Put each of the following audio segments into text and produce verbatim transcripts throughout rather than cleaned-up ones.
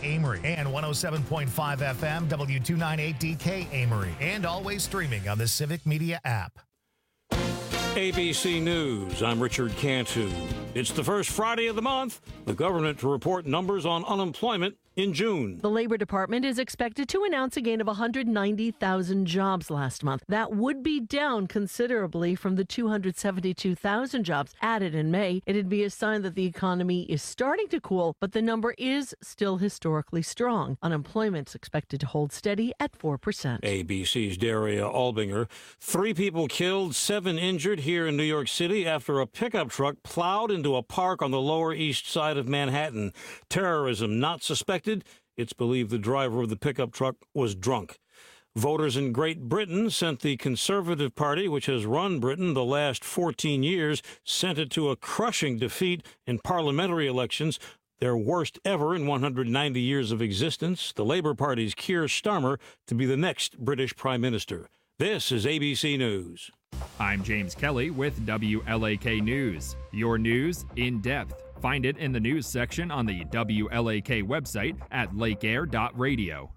Amory, and one oh seven point five F M W two ninety-eight D K Amory, and always streaming on the Civic Media app. A B C News, I'm Richard Cantu. It's the first Friday of the month. The government to report numbers on unemployment in June. The Labor Department is expected to announce a gain of one hundred ninety thousand jobs last month. That would be down considerably from the two hundred seventy-two thousand jobs added in May. It'd be a sign that the economy is starting to cool, but the number is still historically strong. Unemployment's expected to hold steady at four percent. A B C's Daria Albinger. Three people killed, seven injured here in New York City after a pickup truck plowed into a park on the Lower East Side of Manhattan. Terrorism not suspected. It's believed the driver of the pickup truck was drunk. Voters in Great Britain sent the Conservative Party, which has run Britain the last fourteen years, sent it to a crushing defeat in parliamentary elections, their worst ever in one hundred ninety years of existence. The Labour Party's Keir Starmer to be the next British Prime Minister. This is A B C News. I'm James Kelly with W L A K News. Your news in depth. Find it in the news section on the W L A K website at lake air dot radio.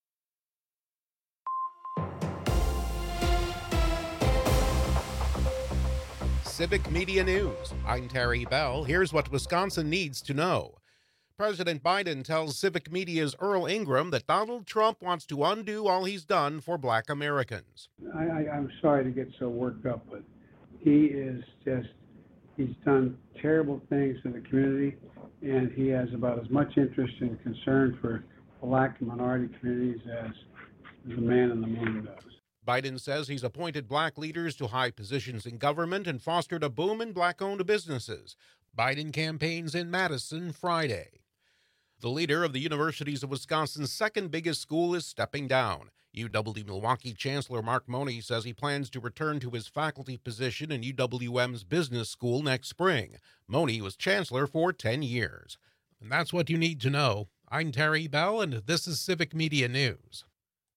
Civic Media News. I'm Terry Bell. Here's what Wisconsin needs to know. President Biden tells Civic Media's Earl Ingram that Donald Trump wants to undo all he's done for black Americans. I, I, I'm sorry to get so worked up, but he is just, he's done terrible things in the community, and he has about as much interest and concern for black and minority communities as, as the man in the moon does. Biden says he's appointed black leaders to high positions in government and fostered a boom in black-owned businesses. Biden campaigns in Madison Friday. The leader of the Universities of Wisconsin's second biggest school is stepping down. U W-Milwaukee Chancellor Mark Money says he plans to return to his faculty position in U W M's business school next spring. Money was chancellor for ten years. And that's what you need to know. I'm Terry Bell, and this is Civic Media News.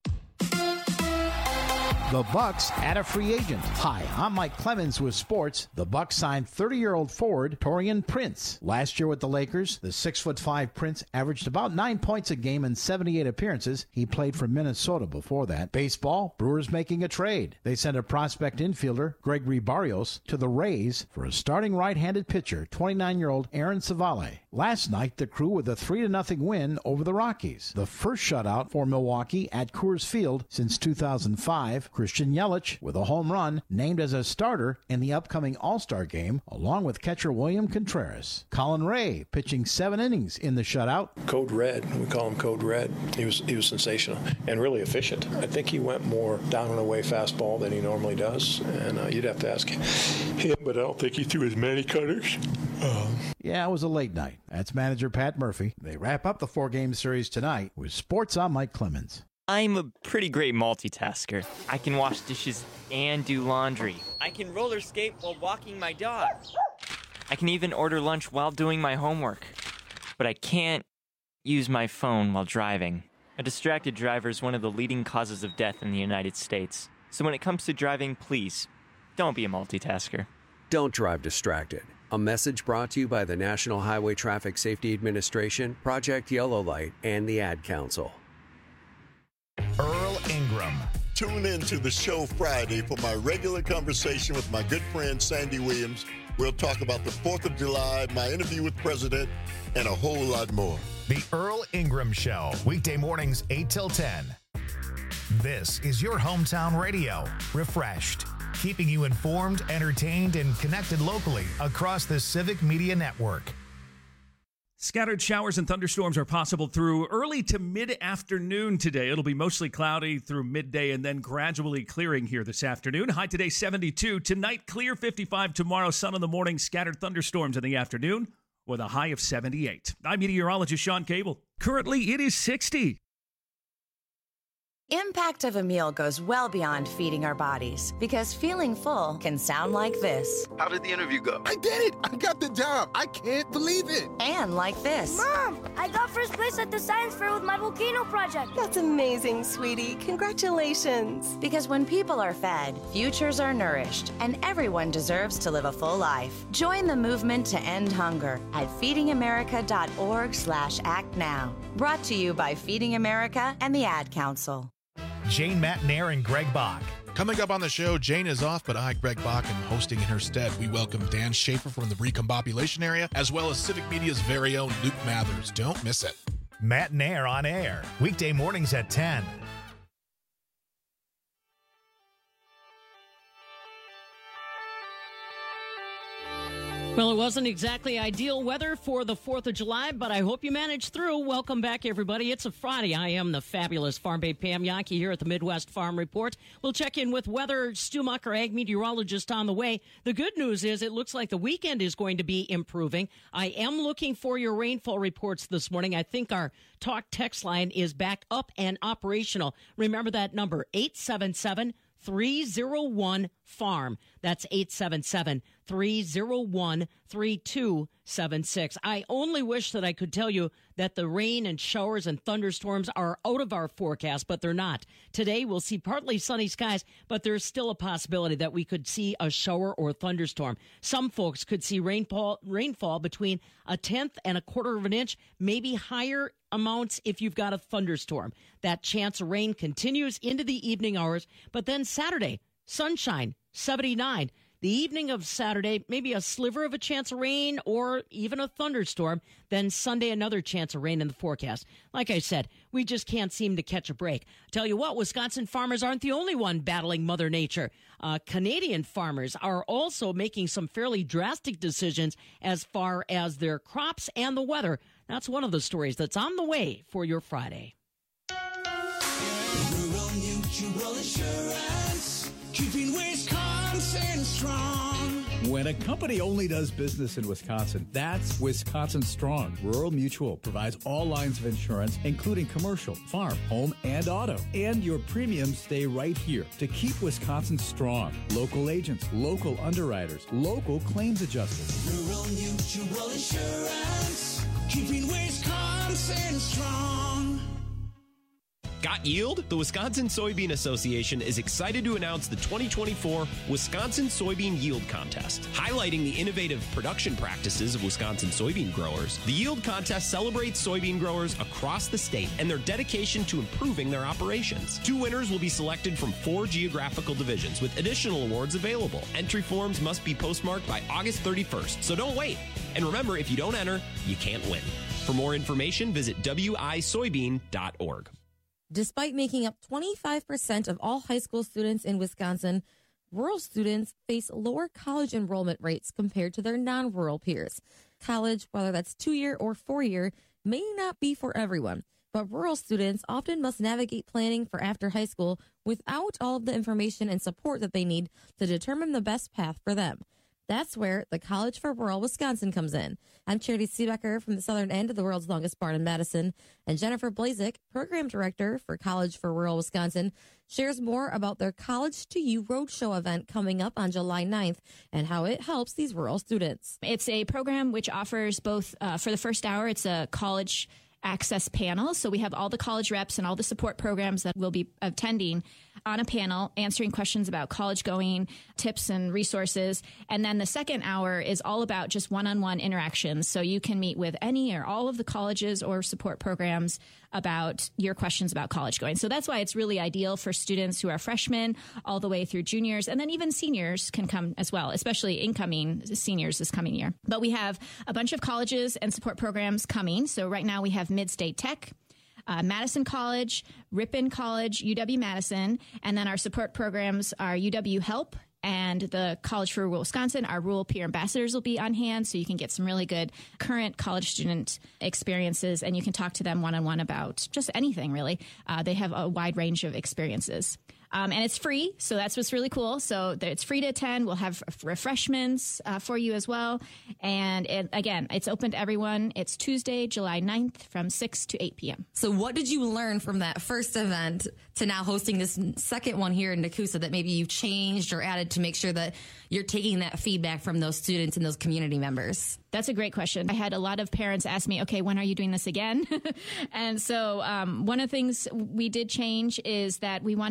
The Bucks add a free agent. Hi, I'm Mike Clemens with sports. The Bucks signed thirty-year-old forward Taurean Prince. Last year with the Lakers, the six foot five Prince averaged about nine points a game in seventy-eight appearances. He played for Minnesota before that. Baseball, Brewers making a trade. They sent a prospect infielder, Gregory Barrios, to the Rays for a starting right-handed pitcher, twenty-nine-year-old Aaron Savale. Last night, the Crew with a three to nothing win over the Rockies. The first shutout for Milwaukee at Coors Field since two thousand five. Christian Yelich, with a home run, named as a starter in the upcoming All-Star game, along with catcher William Contreras. Colin Ray pitching seven innings in the shutout. Code Red, we call him Code Red. He was he was sensational and really efficient. I think he went more down and away fastball than he normally does, and uh, you'd have to ask him, but I don't think he threw as many cutters. Um. Yeah, it was a late night. That's manager Pat Murphy. They wrap up the four-game series tonight with sports. I'm Mike Clemens. I'm a pretty great multitasker. I can wash dishes and do laundry. I can roller skate while walking my dog. I can even order lunch while doing my homework. But I can't use my phone while driving. A distracted driver is one of the leading causes of death in the United States. So when it comes to driving, please, don't be a multitasker. Don't drive distracted. A message brought to you by the National Highway Traffic Safety Administration, Project Yellow Light, and the Ad Council. Earl Ingram. Tune in to the show Friday for my regular conversation with my good friend Sandy Williams. We'll talk about the fourth of July, my interview with President, and a whole lot more. The Earl Ingram Show, weekday mornings eight till ten. This is your hometown radio, refreshed, keeping you informed, entertained, and connected locally across the Civic Media Network. Scattered showers and thunderstorms are possible through early to mid-afternoon today. It'll be mostly cloudy through midday and then gradually clearing here this afternoon. High today, seventy-two. Tonight, clear, fifty-five. Tomorrow, sun in the morning, scattered thunderstorms in the afternoon with a high of seventy-eight. I'm meteorologist Sean Cable. Currently, it is sixty. Impact of a meal goes well beyond feeding our bodies, because feeling full can sound like this. How did the interview go? I did it! I got the job! I can't believe it! And like this. Mom, I got first place at the science fair with my volcano project. That's amazing, sweetie. Congratulations. Because when people are fed, futures are nourished, and everyone deserves to live a full life. Join the movement to end hunger at feeding america dot org slash act now. Brought to you by Feeding America and the Ad Council. Jane Matnair and Greg Bach. Coming up on the show, Jane is off, but I, Greg Bach, am hosting in her stead. We welcome Dan Schaefer from the Recombobulation area, as well as Civic Media's very own Luke Mathers. Don't miss it. Matnair on air, weekday mornings at ten. Well, it wasn't exactly ideal weather for the fourth of July, but I hope you managed through. Welcome back, everybody. It's a Friday. I am the fabulous Farm Babe Pam Yankee here at the Midwest Farm Report. We'll check in with weather. Stu Mucker, ag meteorologist, on the way. The good news is it looks like the weekend is going to be improving. I am looking for your rainfall reports this morning. I think our talk text line is back up and operational. Remember that number, eight seven seven, three oh one, farm. That's eight seven seven, three oh one, three two seven six. I only wish that I could tell you that the rain and showers and thunderstorms are out of our forecast, but they're not. Today we'll see partly sunny skies, but there's still a possibility that we could see a shower or thunderstorm. Some folks could see rainfall rainfall between a tenth and a quarter of an inch, maybe higher amounts if you've got a thunderstorm. That chance of rain continues into the evening hours, but then Saturday, sunshine, seventy-nine. The evening of Saturday, maybe a sliver of a chance of rain or even a thunderstorm. Then Sunday, another chance of rain in the forecast. Like I said, we just can't seem to catch a break. Tell you what, Wisconsin farmers aren't the only one battling Mother Nature. Uh, Canadian farmers are also making some fairly drastic decisions as far as their crops and the weather. That's one of the stories that's on the way for your Friday. Rural Mutual Insurance, keeping Wisconsin strong. When a company only does business in Wisconsin, that's Wisconsin Strong. Rural Mutual provides all lines of insurance, including commercial, farm, home, and auto. And your premiums stay right here to keep Wisconsin strong. Local agents, local underwriters, local claims adjusters. Rural Mutual Insurance, keeping Wisconsin strong. Got yield? The Wisconsin Soybean Association is excited to announce the twenty twenty-four Wisconsin Soybean Yield Contest. Highlighting the innovative production practices of Wisconsin soybean growers, the Yield Contest celebrates soybean growers across the state and their dedication to improving their operations. Two winners will be selected from four geographical divisions with additional awards available. Entry forms must be postmarked by August thirty-first, so don't wait. And remember, if you don't enter, you can't win. For more information, visit w i soybean dot org. Despite making up twenty-five percent of all high school students in Wisconsin, rural students face lower college enrollment rates compared to their non-rural peers. College, whether that's two-year or four-year, may not be for everyone, but rural students often must navigate planning for after high school without all of the information and support that they need to determine the best path for them. That's where the College for Rural Wisconsin comes in. I'm Charity Seebecker from the southern end of the world's longest barn in Madison, and Jennifer Blazek, Program Director for College for Rural Wisconsin, shares more about their College to You Roadshow event coming up on July ninth and how it helps these rural students. It's a program which offers both, uh, for the first hour, it's a college access panel. So we have all the college reps and all the support programs that will be attending on a panel, answering questions about college going, tips and resources. And then the second hour is all about just one-on-one interactions. So you can meet with any or all of the colleges or support programs about your questions about college going. So that's why it's really ideal for students who are freshmen all the way through juniors. And then even seniors can come as well, especially incoming seniors this coming year. But we have a bunch of colleges and support programs coming. So right now we have Mid-State Tech, Uh, Madison College, Ripon College, U W-Madison, and then our support programs are U W Help and the College for Rural Wisconsin. Our rural peer ambassadors will be on hand, so you can get some really good current college student experiences, and you can talk to them one-on-one about just anything, really. Uh, they have a wide range of experiences. Um, and it's free, so that's what's really cool. So it's free to attend. We'll have refreshments uh, for you as well. And it, again, it's open to everyone. It's Tuesday, July ninth from six to eight p.m. So what did you learn from that first event to now hosting this second one here in Nakusa that maybe you've changed or added to make sure that you're taking that feedback from those students and those community members? That's a great question. I had a lot of parents ask me, okay, when are you doing this again? And so um, one of the things we did change is that we wanted to make sure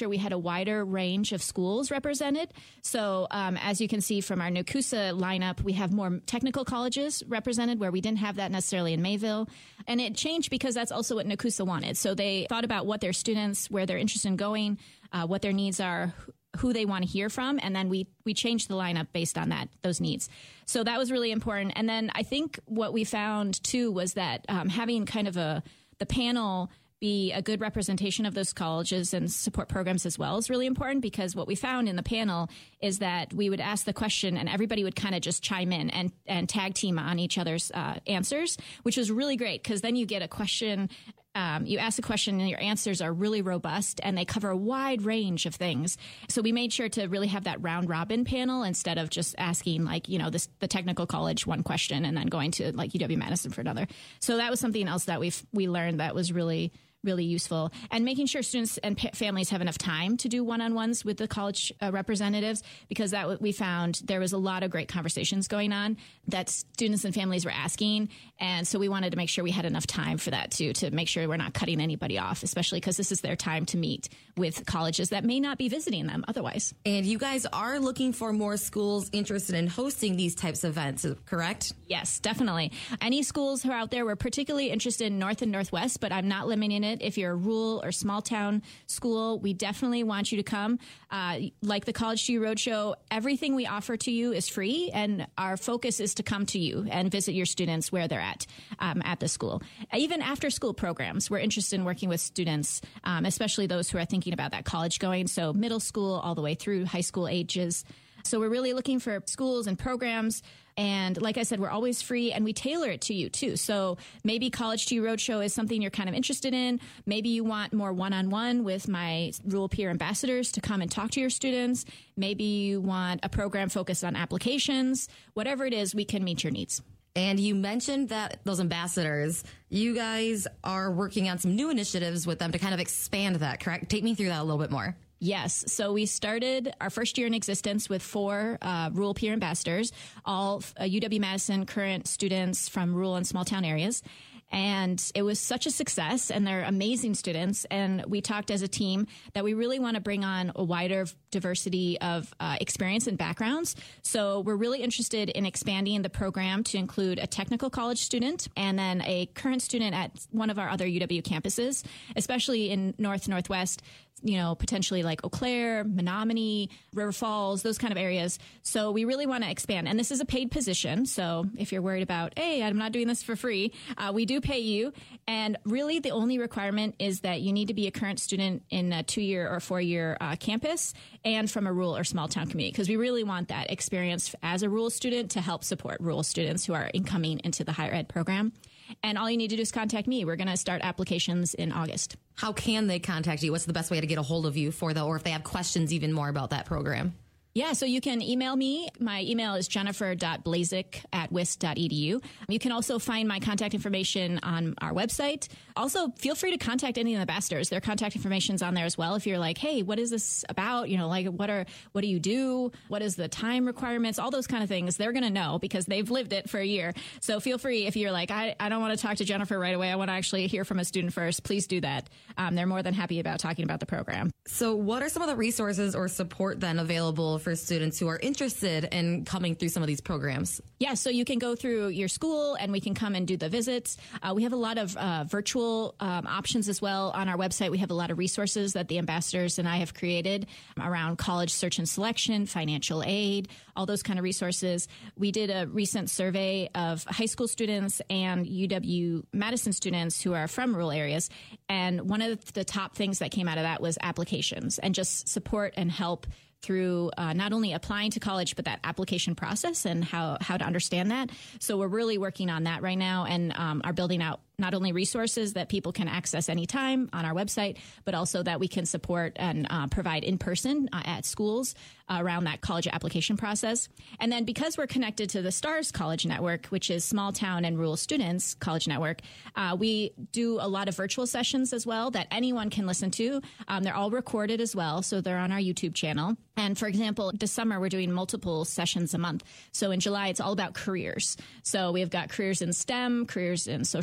sure we had a wider range of schools represented. So um, as you can see from our NACUSA lineup, we have more technical colleges represented where we didn't have that necessarily in Mayville. And it changed because that's also what NACUSA wanted. So they thought about what their students, where they're interested in going, uh, what their needs are, who they want to hear from, and then we we changed the lineup based on that, those needs. So that was really important. And then I think what we found too was that um, having kind of a the panel be a good representation of those colleges and support programs as well is really important, because what we found in the panel is that we would ask the question and everybody would kind of just chime in and, and tag team on each other's uh, answers, which was really great, because then you get a question. Um, you ask a question and your answers are really robust and they cover a wide range of things. So we made sure to really have that round robin panel instead of just asking like, you know, this, the technical college one question and then going to like U W-Madison for another. So that was something else that we we learned that was really really useful, and making sure students and pa- families have enough time to do one-on-ones with the college uh, representatives, because that w- we found there was a lot of great conversations going on that students and families were asking. And so we wanted to make sure we had enough time for that too, to make sure we're not cutting anybody off, especially because this is their time to meet with colleges that may not be visiting them otherwise. And you guys are looking for more schools interested in hosting these types of events, correct? Yes, definitely. Any schools who are out there, we're particularly interested in North and Northwest, but I'm not limiting it. If you're a rural or small town school, we definitely want you to come. Uh, like the College to You Roadshow, everything we offer to you is free, and our focus is to come to you and visit your students where they're at um, at the school. Even after school programs, we're interested in working with students, um, especially those who are thinking about that college going, so middle school all the way through high school ages. So we're really looking for schools and programs. And like I said, we're always free, and we tailor it to you too. So maybe College to You Roadshow is something you're kind of interested in. Maybe you want more one-on-one with my rural peer ambassadors to come and talk to your students. Maybe you want a program focused on applications. Whatever it is, we can meet your needs. And you mentioned that those ambassadors, you guys are working on some new initiatives with them to kind of expand that, correct? Take me through that a little bit more. Yes. So we started our first year in existence with four uh, rural peer ambassadors, all uh, U W-Madison current students from rural and small town areas. And it was such a success, and they're amazing students. And we talked as a team that we really want to bring on a wider diversity of uh, experience and backgrounds. So we're really interested in expanding the program to include a technical college student and then a current student at one of our other U W campuses, especially in North Northwest, you know, potentially like Eau Claire, Menominee, River Falls, those kind of areas. So we really want to expand. And this is a paid position. So if you're worried about, hey, I'm not doing this for free, uh, we do pay you. And really the only requirement is that you need to be a current student in a two-year or four-year uh, campus and from a rural or small town community, because we really want that experience as a rural student to help support rural students who are incoming into the higher ed program. And all you need to do is contact me. We're going to start applications in August. How can they contact you? What's the best way to get a hold of you for the, or if they have questions even more about that program? Yeah, so you can email me. My email is jennifer dot blazik at wisc dot e d u. You can also find my contact information on our website. Also, feel free to contact any of the ambassadors. Their contact information is on there as well. If you're like, hey, what is this about? You know, like, what are what do you do? What is the time requirements? All those kind of things. They're going to know because they've lived it for a year. So feel free, if you're like, I, I don't want to talk to Jennifer right away. I want to actually hear from a student first. Please do that. Um, they're more than happy about talking about the program. So what are some of the resources or support then available for students who are interested in coming through some of these programs? Yeah, so you can go through your school and we can come and do the visits. Uh, we have a lot of uh, virtual um, options as well on our website. We have a lot of resources that the ambassadors and I have created around college search and selection, financial aid, all those kind of resources. We did a recent survey of high school students and U W-Madison students who are from rural areas. And one of the top things that came out of that was applications and just support and help through uh, not only applying to college, but that application process and how, how to understand that. So we're really working on that right now and um, are building out not only resources that people can access anytime on our website, but also that we can support and uh, provide in person uh, at schools uh, around that college application process. And then because we're connected to the STARS College Network, which is Small Town and Rural Students College Network, uh, we do a lot of virtual sessions as well that anyone can listen to. Um, they're all recorded as well, so they're on our YouTube channel. And for example, this summer, we're doing multiple sessions a month. So in July, it's all about careers. So we've got careers in STEM, careers in social science,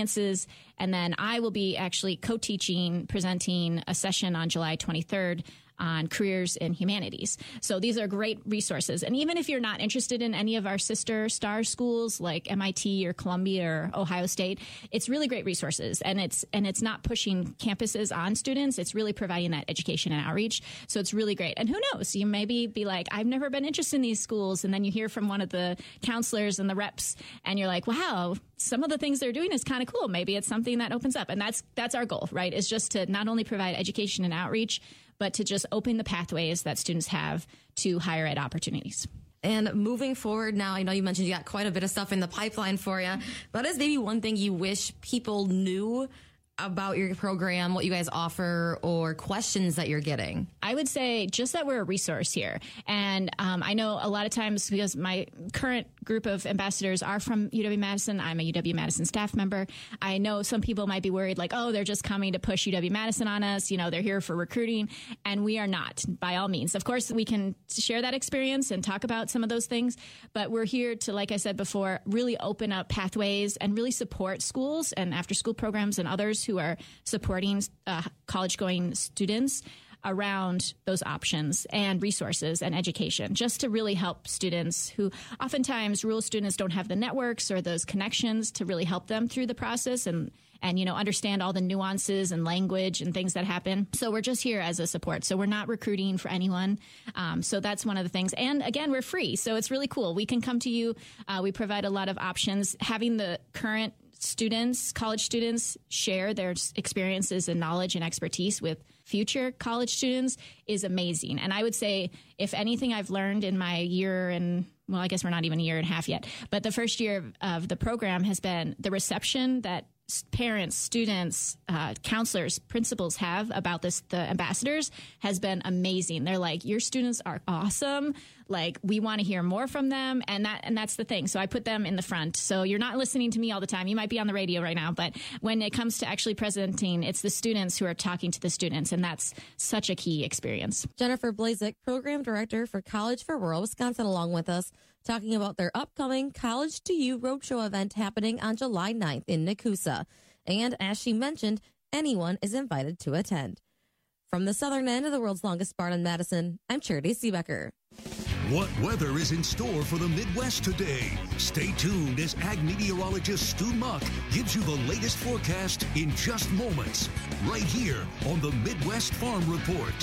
sciences. And then I will be actually co-teaching, presenting a session on July twenty-third on careers in humanities. So these are great resources. And even if you're not interested in any of our sister star schools like M I T or Columbia or Ohio State, it's really great resources. And it's and it's not pushing campuses on students. It's really providing that education and outreach. So it's really great. And who knows, you maybe be like, I've never been interested in these schools. And then you hear from one of the counselors and the reps and you're like, wow, some of the things they're doing is kind of cool. Maybe it's something that opens up. And that's that's our goal, right? Is just to not only provide education and outreach, but to just open the pathways that students have to higher ed opportunities. And moving forward now, I know you mentioned you got quite a bit of stuff in the pipeline for you. What is maybe one thing you wish people knew about your program, what you guys offer, or questions that you're getting? I would say just that we're a resource here. And um, I know a lot of times, because my current group of ambassadors are from U W-Madison, I'm a U W-Madison staff member. I know some people might be worried like, oh, they're just coming to push U W-Madison on us. You know, they're here for recruiting. And we are not, by all means. Of course, we can share that experience and talk about some of those things. But we're here to, like I said before, really open up pathways and really support schools and after school programs and others who are supporting uh, college-going students around those options and resources and education, just to really help students who oftentimes rural students don't have the networks or those connections to really help them through the process and, and you know, understand all the nuances and language and things that happen. So we're just here as a support. So we're not recruiting for anyone. Um, so that's one of the things. And again, we're free. So it's really cool. We can come to you. Uh, we provide a lot of options. Having the current students, college students, share their experiences and knowledge and expertise with future college students is amazing. And I would say, if anything I've learned in my year and, well, I guess we're not even a year and a half yet, but the first year of, of the program has been the reception that parents, students, uh, counselors, principals have about this, the ambassadors, has been amazing. They're like, your students are awesome. Like, we want to hear more from them. And that, and that's the thing. So I put them in the front. So you're not listening to me all the time. You might be on the radio right now, but when it comes to actually presenting, it's the students who are talking to the students. And that's such a key experience. Jennifer Blazek, Program Director for College for Rural Wisconsin, along with us, talking about their upcoming College to You Roadshow event happening on July ninth in Nakusa. And as she mentioned, anyone is invited to attend. From the southern end of the world's longest barn in Madison, I'm Charity Seebecker. What weather is in store for the Midwest today? Stay tuned as ag meteorologist Stu Muck gives you the latest forecast in just moments, right here on the Midwest Farm Report.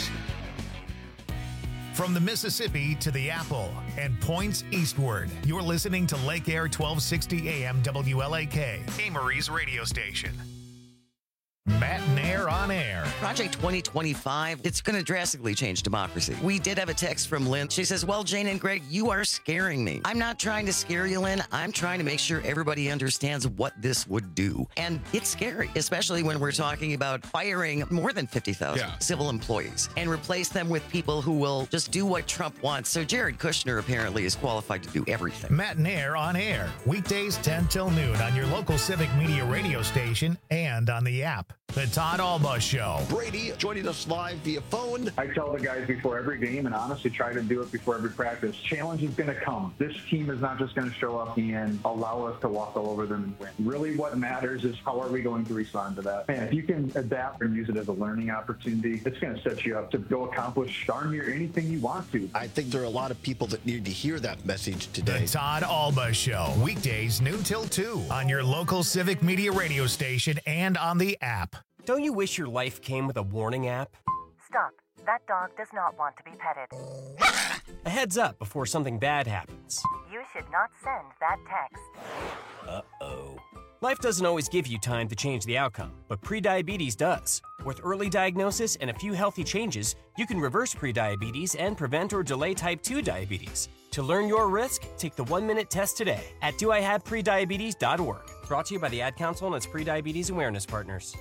From the Mississippi to the Apple and points eastward, you're listening to Lake Air twelve sixty A M W L A K, Amory's radio station. Matt Nair on air. Project twenty twenty-five, it's going to drastically change democracy. We did have a text from Lynn. She says, well, Jane and Greg, you are scaring me. I'm not trying to scare you, Lynn. I'm trying to make sure everybody understands what this would do. And it's scary, especially when we're talking about firing more than fifty thousand yeah. civil employees and replace them with people who will just do what Trump wants. So Jared Kushner apparently is qualified to do everything. Matt Nair on air, weekdays ten till noon on your local Civic Media radio station and on the app. The Todd Alba Show. Brady joining us live via phone. I tell the guys before every game, and honestly try to do it before every practice, challenge is going to come. This team is not just going to show up and allow us to walk all over them and win. Really what matters is how are we going to respond to that. And if you can adapt and use it as a learning opportunity, it's going to set you up to go accomplish darn near anything you want to. I think there are a lot of people that need to hear that message today. The Todd Alba Show. Weekdays noon till two on your local Civic Media radio station and on the app. Don't you wish your life came with a warning app? Stop. That dog does not want to be petted. A heads up before something bad happens. You should not send that text. Uh-oh. Life doesn't always give you time to change the outcome, but prediabetes does. With early diagnosis and a few healthy changes, you can reverse prediabetes and prevent or delay type two diabetes. To learn your risk, take the one-minute test today at do I have prediabetes dot org. Brought to you by the Ad Council and its Prediabetes Awareness Partners.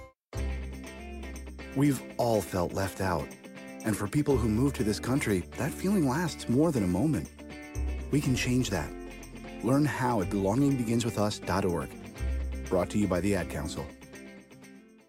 We've all felt left out. And for people who move to this country, that feeling lasts more than a moment. We can change that. Learn how at belonging begins with us dot org. Brought to you by the Ad Council.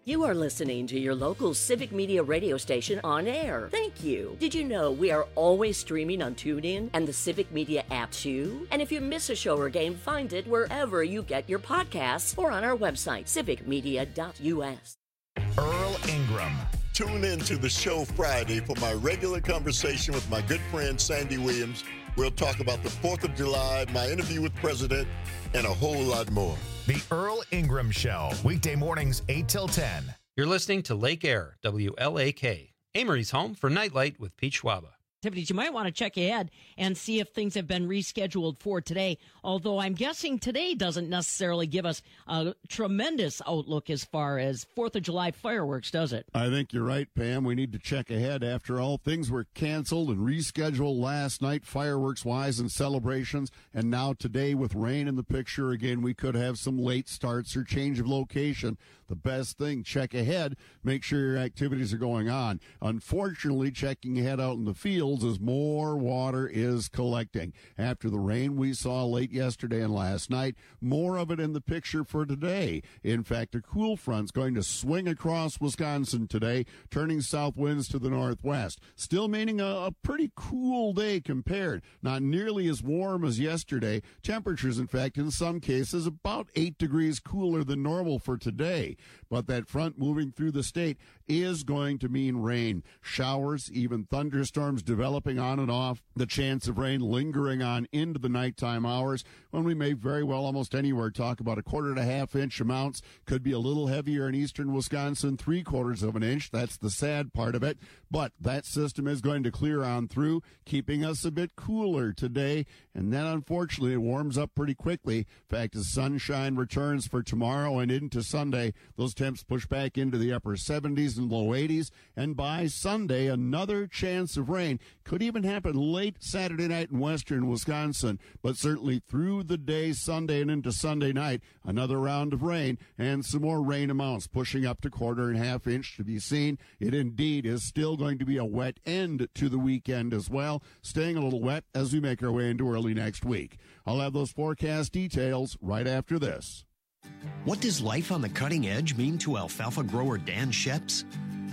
You are listening to your local Civic Media radio station on air. Thank you. Did you know we are always streaming on TuneIn and the Civic Media app too? And if you miss a show or game, find it wherever you get your podcasts or on our website, civic media dot u s. Earl Ingram. Tune in to the show Friday for my regular conversation with my good friend Sandy Williams. We'll talk about the fourth of July, my interview with the president, and a whole lot more. The Earl Ingram Show, weekday mornings eight till ten. You're listening to Lake Air, W L A K, Amory's home for Nightlight with Pete Schwaba. Activities. You might want to check ahead and see if things have been rescheduled for today, although I'm guessing today doesn't necessarily give us a tremendous outlook as far as fourth of July fireworks, does it? I think you're right, Pam. We need to check ahead. After all, things were canceled and rescheduled last night, fireworks-wise and celebrations, and now today with rain in the picture, again, we could have some late starts or change of location. The best thing, check ahead, make sure your activities are going on. Unfortunately, checking ahead out in the field as more water is collecting. After the rain we saw late yesterday and last night, more of it in the picture for today. In fact, a cool front's going to swing across Wisconsin today, turning south winds to the northwest. Still meaning a, a pretty cool day compared. Not nearly as warm as yesterday. Temperatures, in fact, in some cases about eight degrees cooler than normal for today. But that front moving through the state is going to mean rain. Showers, even thunderstorms developing on and off. The chance of rain lingering on into the nighttime hours when we may very well almost anywhere talk about a quarter to half inch amounts. Could be a little heavier in eastern Wisconsin, three quarters of an inch. That's the sad part of it. But that system is going to clear on through, keeping us a bit cooler today. And then, unfortunately, it warms up pretty quickly. In fact, as sunshine returns for tomorrow and into Sunday, those temps push back into the upper seventies and low eighties. And by Sunday, another chance of rain. Could even happen late Saturday night in western Wisconsin, but certainly through the day, Sunday and into Sunday night, another round of rain and some more rain amounts pushing up to quarter and half inch to be seen. It indeed is still going to be a wet end to the weekend as well, staying a little wet as we make our way into early next week. I'll have those forecast details right after this. What does life on the cutting edge mean to alfalfa grower Dan Sheps?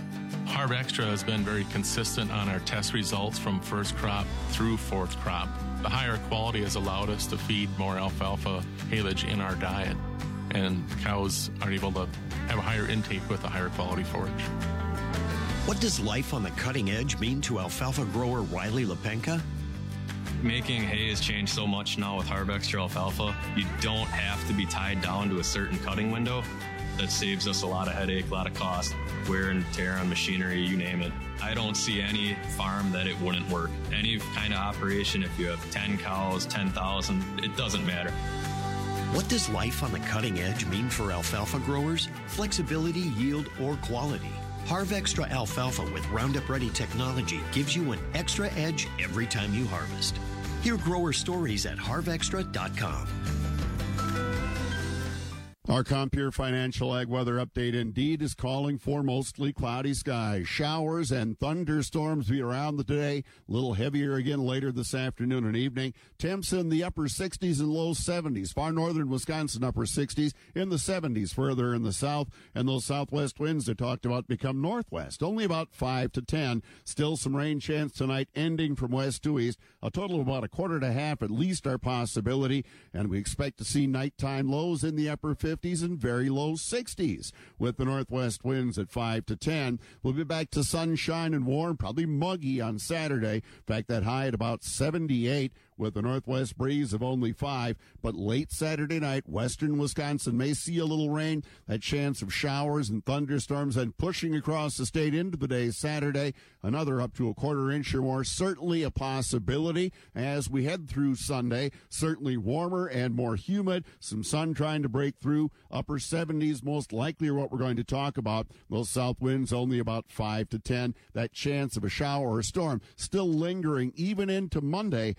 Harv Extra has been very consistent on our test results from first crop through fourth crop. The higher quality has allowed us to feed more alfalfa haylage in our diet, and cows are able to have a higher intake with a higher quality forage. What does life on the cutting edge mean to alfalfa grower Riley Lepenka? Making hay has changed so much now with Harv Extra alfalfa. You don't have to be tied down to a certain cutting window. That saves us a lot of headache, a lot of cost, wear and tear on machinery, you name it. I don't see any farm that it wouldn't work. Any kind of operation, if you have ten cows, ten thousand, it doesn't matter. What does life on the cutting edge mean for alfalfa growers? Flexibility, yield, or quality? Harv Extra alfalfa with Roundup Ready technology gives you an extra edge every time you harvest. Hear grower stories at harv extra dot com. Our Compure Financial Ag Weather Update indeed is calling for mostly cloudy skies. Showers and thunderstorms be around the day. A little heavier again later this afternoon and evening. Temps in the upper sixties and low seventies. Far northern Wisconsin upper sixties, in the seventies further in the south. And those southwest winds I talked about become northwest. Only about five to ten. Still some rain chance tonight ending from west to east. A total of about a quarter to half at least our possibility. And we expect to see nighttime lows in the upper fifties and very low sixties with the northwest winds at five to ten. We'll be back to sunshine and warm, probably muggy on Saturday. In fact, that high at about seventy-eight with a northwest breeze of only five. But late Saturday night, western Wisconsin may see a little rain, that chance of showers and thunderstorms, and pushing across the state into the day Saturday, another up to a quarter inch or more. Certainly a possibility as we head through Sunday. Certainly warmer and more humid. Some sun trying to break through. Upper seventies most likely are what we're going to talk about. Those south winds only about five to ten. That chance of a shower or storm still lingering even into Monday, just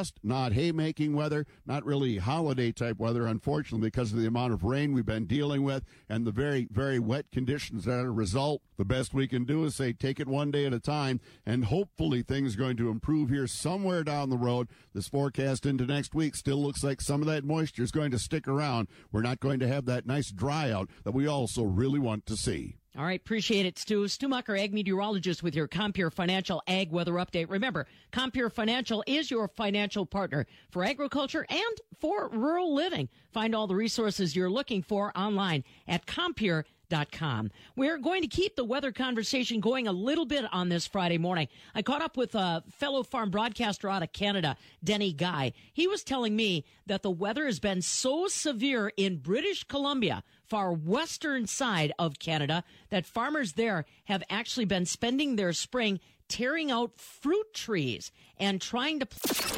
just not haymaking weather, not really holiday type weather, unfortunately, because of the amount of rain we've been dealing with and the very, very wet conditions that are a result. The best we can do is say take it one day at a time, and hopefully things are going to improve here somewhere down the road. This forecast into next week still looks like some of that moisture is going to stick around. We're not going to have that nice dry out that we also really want to see. All right, appreciate it, Stu. Stu Mucker, ag meteorologist with your Compure Financial Ag Weather Update. Remember, Compure Financial is your financial partner for agriculture and for rural living. Find all the resources you're looking for online at Compure dot com. We're going to keep the weather conversation going a little bit on this Friday morning. I caught up with a fellow farm broadcaster out of Canada, Denny Guy. He was telling me that the weather has been so severe in British Columbia, far western side of Canada, that farmers there have actually been spending their spring tearing out fruit trees and trying to...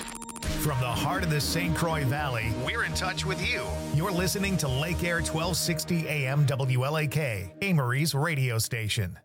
From the heart of the Saint Croix Valley, we're in touch with you. You're listening to Lake Air twelve sixty A M W L A K, Amory's radio station.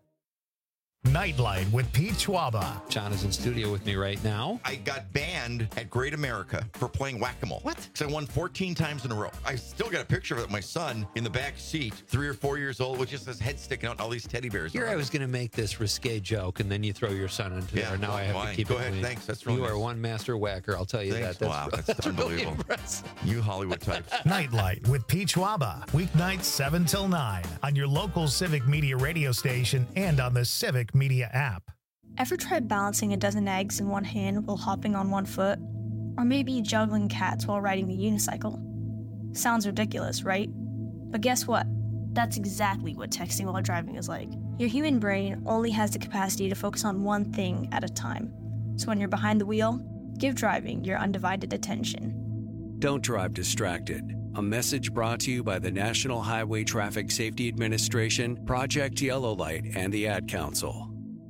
Nightlight with Pete Schwaba. John is in studio with me right now. I got banned at Great America for playing whack-a-mole. What? Because I won fourteen times in a row. I still got a picture of it. My son in the back seat, three or four years old, with just his head sticking out and all these teddy bears. Here I was going to make this risque joke, and then you throw your son into Yeah, there. Now well, I have fine. to keep Go it ahead. clean. Thanks. That's really You nice. are one master whacker, I'll tell you Thanks. that. Wow, that's really unbelievable. impressive. You Hollywood types. Nightlight with Pete Schwaba. Weeknights seven till nine on your local Civic Media radio station and on the Civic Media app. Ever tried balancing a dozen eggs in one hand while hopping on one foot? Or maybe juggling cats while riding the unicycle? Sounds ridiculous, right? But guess what? That's exactly what texting while driving is like. Your human brain only has the capacity to focus on one thing at a time. So when you're behind the wheel, give driving your undivided attention. Don't drive distracted. A message brought to you by the National Highway Traffic Safety Administration, Project Yellow Light, and the Ad Council.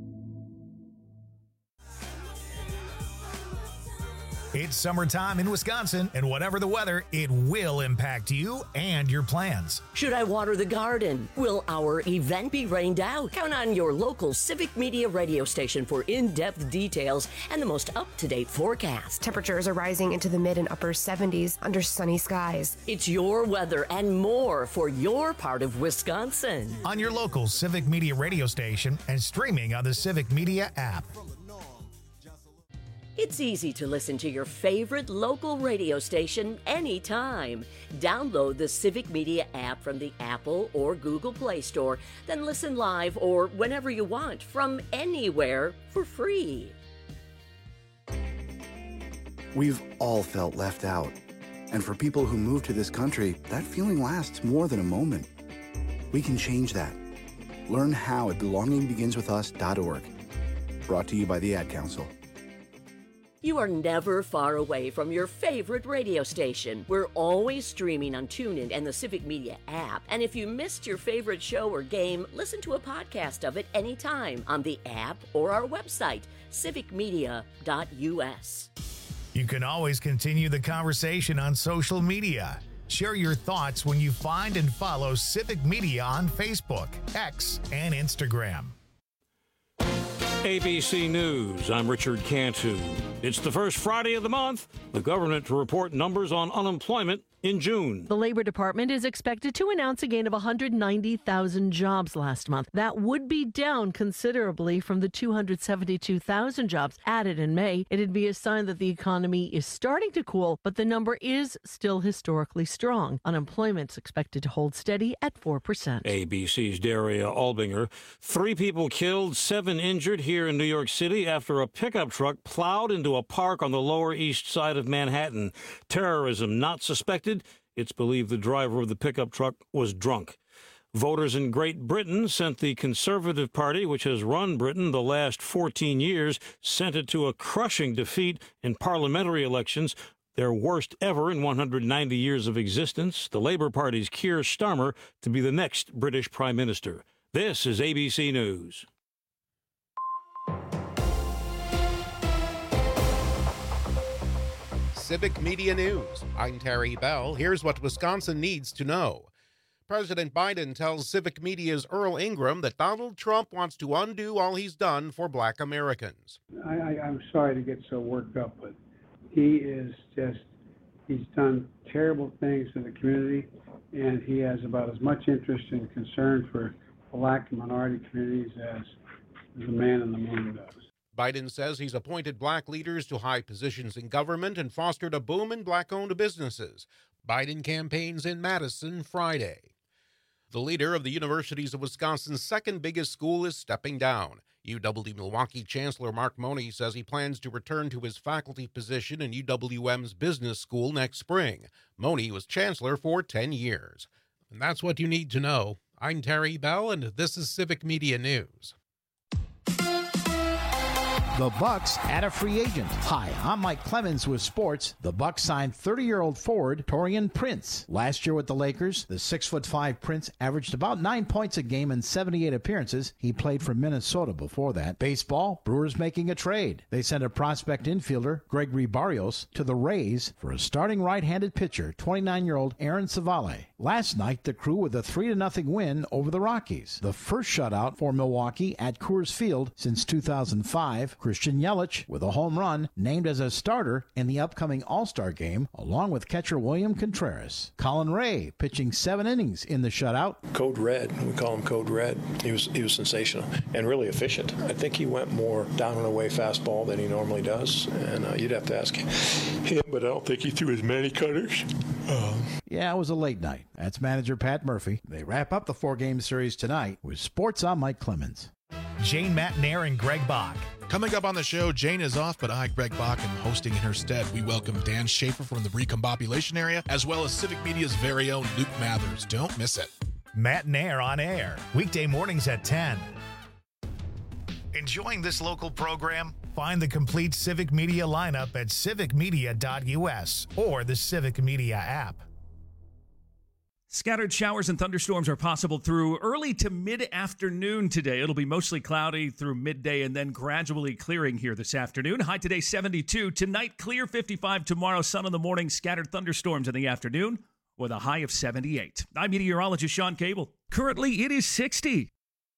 It's summertime in Wisconsin, and whatever the weather, it will impact you and your plans. Should I water the garden? Will our event be rained out? Count on your local Civic Media radio station for in-depth details and the most up-to-date forecast. Temperatures are rising into the mid and upper seventies under sunny skies. It's your weather and more for your part of Wisconsin. On your local Civic Media radio station and streaming on the Civic Media app. It's easy to listen to your favorite local radio station anytime. Download the Civic Media app from the Apple or Google Play Store, then listen live or whenever you want from anywhere for free. We've all felt left out. And for people who move to this country, that feeling lasts more than a moment. We can change that. Learn how at belonging begins with us dot org. Brought to you by the Ad Council. You are never far away from your favorite radio station. We're always streaming on TuneIn and the Civic Media app. And if you missed your favorite show or game, listen to a podcast of it anytime on the app or our website, civic media dot u s. You can always continue the conversation on social media. Share your thoughts when you find and follow Civic Media on Facebook, X, and Instagram. A B C News, I'm Richard Cantu. It's the first Friday of the month. The government to report numbers on unemployment in June. The Labor Department is expected to announce a gain of one hundred ninety thousand jobs last month. That would be down considerably from the two hundred seventy-two thousand jobs added in May. It'd be a sign that the economy is starting to cool, but the number is still historically strong. Unemployment's expected to hold steady at four percent. A B C's Daria Albinger. Three people killed, seven injured here in New York City after a pickup truck plowed into a park on the Lower East Side of Manhattan. Terrorism not suspected. It's believed the driver of the pickup truck was drunk. Voters in Great Britain sent the Conservative Party, which has run Britain the last fourteen years, sent it to a crushing defeat in parliamentary elections, their worst ever in one hundred ninety years of existence. The Labour Party's Keir Starmer to be the next British Prime Minister. This is A B C News. Civic Media News. I'm Terry Bell. Here's what Wisconsin needs to know. President Biden tells Civic Media's Earl Ingram that Donald Trump wants to undo all he's done for black Americans. I, I, I'm sorry to get so worked up, but He is just, he's done terrible things in the community, and he has about as much interest and concern for black and minority communities as, as the man in the moon does. Biden says he's appointed black leaders to high positions in government and fostered a boom in black-owned businesses. Biden campaigns in Madison Friday. The leader of the Universities of Wisconsin's second biggest school is stepping down. U W-Milwaukee Chancellor Mark Money says he plans to return to his faculty position in U W M's business school next spring. Money was chancellor for ten years. And that's what you need to know. I'm Terry Bell, and this is Civic Media News. The Bucks add a free agent. Hi, I'm Mike Clemens with sports. The Bucks signed thirty-year-old forward Taurean Prince. Last year with the Lakers, the six foot five Prince averaged about nine points a game in seventy-eight appearances. He played for Minnesota before that. Baseball, Brewers making a trade. They sent a prospect infielder, Gregory Barrios, to the Rays for a starting right-handed pitcher, twenty-nine-year-old Aaron Savale. Last night, the Crew with a three to nothing win over the Rockies. The first shutout for Milwaukee at Coors Field since two thousand five. Christian Yelich, with a home run, named as a starter in the upcoming All-Star game, along with catcher William Contreras. Colin Ray pitching seven innings in the shutout. Code Red, we call him Code Red. He was he was sensational and really efficient. I think he went more down and away fastball than he normally does, and uh, you'd have to ask him, but I don't think he threw as many cutters. Um, yeah, it was a late night. That's manager Pat Murphy. They wrap up the four-game series tonight with sports. I'm Mike Clemens. Jane Matnair and Greg Bach. Coming up on the show, Jane is off, but I, Greg Bach, am hosting in her stead. We welcome Dan Schaefer from the Recombobulation area, as well as Civic Media's very own Luke Mathers. Don't miss it. Matnair on air, weekday mornings at ten. Enjoying this local program? Find the complete Civic Media lineup at civic media dot u s or the Civic Media app. Scattered showers and thunderstorms are possible through early to mid-afternoon today. It'll be mostly cloudy through midday and then gradually clearing here this afternoon. High today, seventy-two. Tonight, clear, fifty-five. Tomorrow, sun in the morning, scattered thunderstorms in the afternoon with a high of seventy-eight. I'm meteorologist Sean Cable. Currently, it is sixty.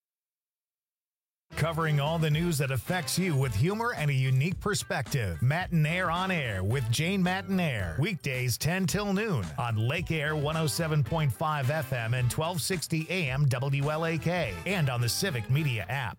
Covering all the news that affects you with humor and a unique perspective. Matnair on air with Jane Matnair. Weekdays ten till noon on Lake Air one oh seven point five F M and twelve sixty A M W L A K and on the Civic Media app.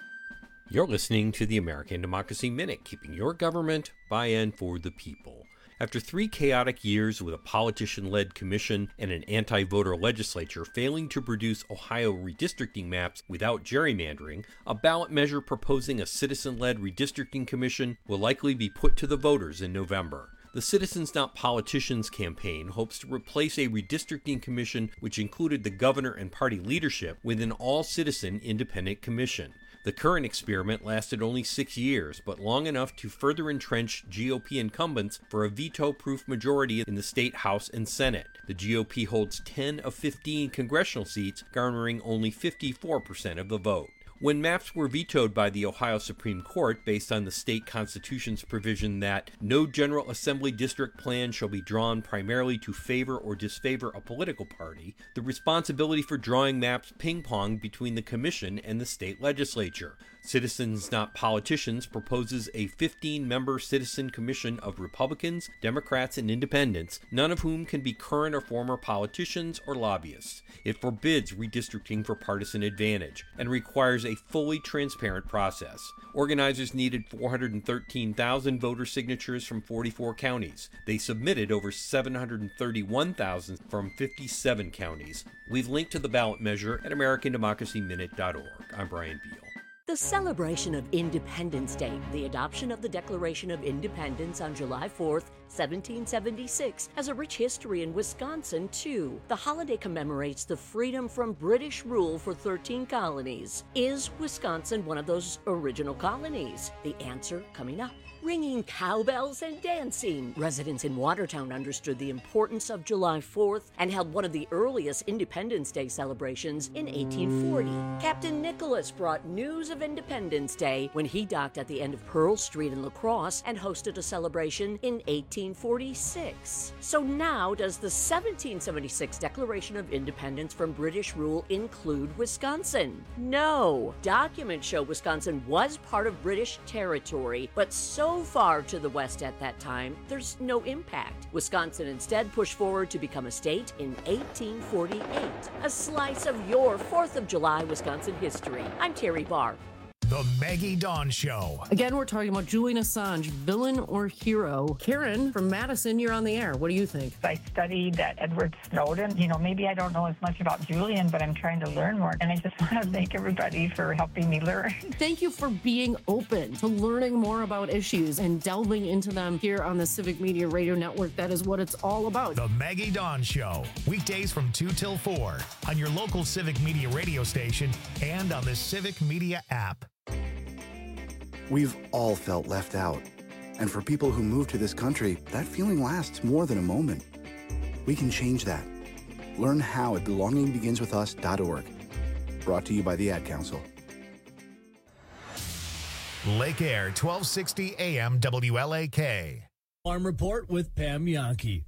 You're listening to the American Democracy Minute, keeping your government by and for the people. After three chaotic years with a politician-led commission and an anti-voter legislature failing to produce Ohio redistricting maps without gerrymandering, a ballot measure proposing a citizen-led redistricting commission will likely be put to the voters in November. The Citizens Not Politicians campaign hopes to replace a redistricting commission which included the governor and party leadership with an all-citizen independent commission. The current experiment lasted only six years, but long enough to further entrench G O P incumbents for a veto-proof majority in the state House and Senate. The G O P holds ten of fifteen congressional seats, garnering only fifty-four percent of the vote. When maps were vetoed by the Ohio Supreme Court based on the state constitution's provision that no General Assembly district plan shall be drawn primarily to favor or disfavor a political party, the responsibility for drawing maps ping-ponged between the commission and the state legislature. Citizens Not Politicians proposes a fifteen-member citizen commission of Republicans, Democrats, and independents, none of whom can be current or former politicians or lobbyists. It forbids redistricting for partisan advantage and requires a fully transparent process. Organizers needed four hundred thirteen thousand voter signatures from forty-four counties. They submitted over seven hundred thirty-one thousand from fifty-seven counties. We've linked to the ballot measure at american democracy minute dot org. I'm Brian Beal. The celebration of Independence Day, the adoption of the Declaration of Independence on July fourth, seventeen seventy-six, has a rich history in Wisconsin, too. The holiday commemorates the freedom from British rule for thirteen colonies. Is Wisconsin one of those original colonies? The answer coming up. Ringing cowbells and dancing. Residents in Watertown understood the importance of July fourth and held one of the earliest Independence Day celebrations in eighteen forty. Captain Nicholas brought news of Independence Day when he docked at the end of Pearl Street in La Crosse and hosted a celebration in eighteen eighteen forty-six. So now, does the seventeen seventy-six Declaration of Independence from British rule include Wisconsin? No. Documents show Wisconsin was part of British territory, but so far to the west at that time, there's no impact. Wisconsin instead pushed forward to become a state in eighteen forty-eight. A slice of your fourth of July Wisconsin history. I'm Terry Barr. The Maggie Dawn Show. Again, we're talking about Julian Assange, villain or hero. Karen from Madison, you're on the air. What do you think? I studied that Edward Snowden. You know, maybe I don't know as much about Julian, but I'm trying to learn more. And I just want to thank everybody for helping me learn. Thank you for being open to learning more about issues and delving into them here on the Civic Media Radio Network. That is what it's all about. The Maggie Dawn Show. Weekdays from two till four on your local Civic Media radio station and on the Civic Media app. We've all felt left out. And for people who move to this country, that feeling lasts more than a moment. We can change that. Learn how at belonging begins with us dot org. Brought to you by the Ad Council. Lake Air, twelve sixty A M W L A K. Farm Report with Pam Yankee.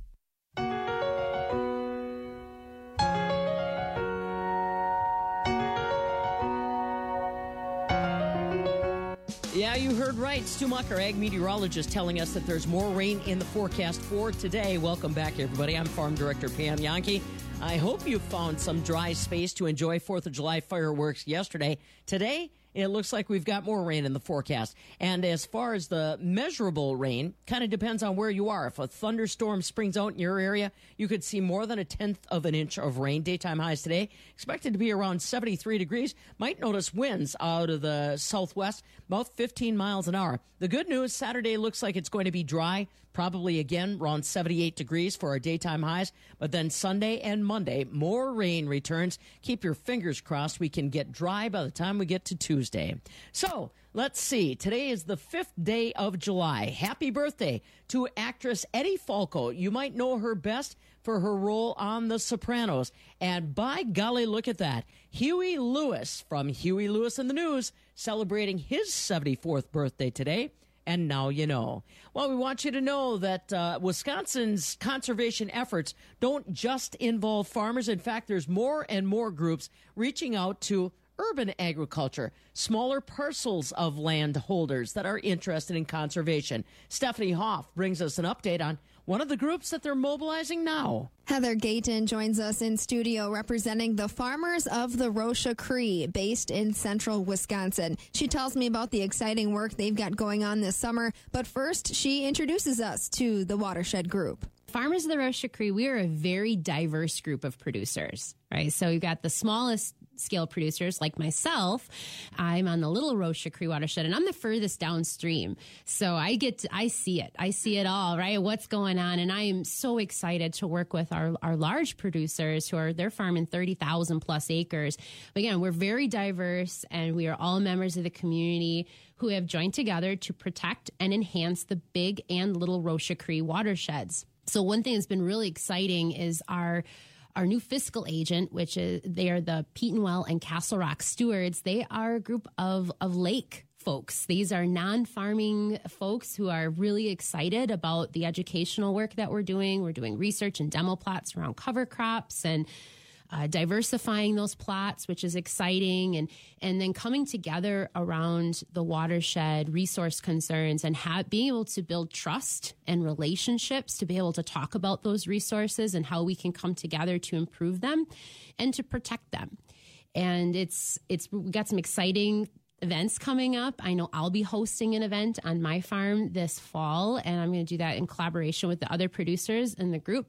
Yeah, you heard right. Stu Mucker, ag meteorologist, telling us that there's more rain in the forecast for today. Welcome back, everybody. I'm Farm Director Pam Yankee. I hope you found some dry space to enjoy fourth of July fireworks yesterday. Today, it looks like we've got more rain in the forecast. And as far as the measurable rain, kind of depends on where you are. If a thunderstorm springs out in your area, you could see more than a tenth of an inch of rain. Daytime highs today expected to be around seventy-three degrees. Might notice winds out of the southwest, about fifteen miles an hour. The good news, Saturday looks like it's going to be dry. Probably again around seventy-eight degrees for our daytime highs. But then Sunday and Monday, more rain returns. Keep your fingers crossed we can get dry by the time we get to Tuesday. So let's see. Today is the fifth day of July. Happy birthday to actress Eddie Falco. You might know her best for her role on The Sopranos. And by golly, look at that. Huey Lewis from Huey Lewis and the News celebrating his seventy-fourth birthday today. And now you know. Well, we want you to know that uh, Wisconsin's conservation efforts don't just involve farmers. In fact, there's more and more groups reaching out to urban agriculture, smaller parcels of land holders that are interested in conservation. Stephanie Hoff brings us an update on one of the groups that they're mobilizing now. Heather Gayton joins us in studio representing the Farmers of the Rocia Cree, based in central Wisconsin. She tells me about the exciting work they've got going on this summer, but first she introduces us to the Watershed Group. Farmers of the Rocia Cree, we are a very diverse group of producers, right? So we've got the smallest scale producers like myself. I'm on the Little Rocia Cree watershed, and I'm the furthest downstream. So I get to, I see it. I see it all, right? What's going on. And I am so excited to work with our, our large producers who are, they're farming thirty thousand plus acres. But again, we're very diverse, and we are all members of the community who have joined together to protect and enhance the Big and Little Rocia Cree watersheds. So one thing that's been really exciting is our Our new fiscal agent, which is they are the Petenwell and Castle Rock stewards. They are a group of, of lake folks. These are non-farming folks who are really excited about the educational work that we're doing. We're doing research and demo plots around cover crops and Uh, diversifying those plots, which is exciting, and and then coming together around the watershed resource concerns and ha- being able to build trust and relationships to be able to talk about those resources and how we can come together to improve them and to protect them. And it's it's we got some exciting events coming up. I know I'll be hosting an event on my farm this fall, and I'm going to do that in collaboration with the other producers in the group.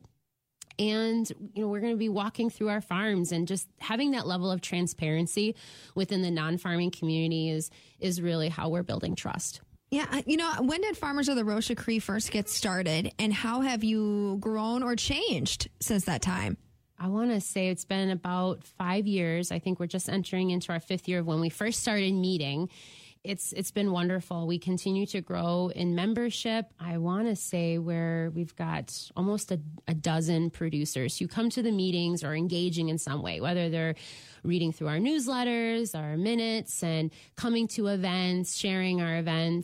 And, you know, we're going to be walking through our farms, and just having that level of transparency within the non-farming community is, is really how we're building trust. Yeah. You know, when did Farmers of the Rocia Cree first get started, and how have you grown or changed since that time? I want to say it's been about five years. I think we're just entering into our fifth year of when we first started meeting. It's it's been wonderful. We continue to grow in membership. I want to say where we've got almost a, a dozen producers who come to the meetings or engaging in some way, whether they're reading through our newsletters, our minutes, and coming to events, sharing our events.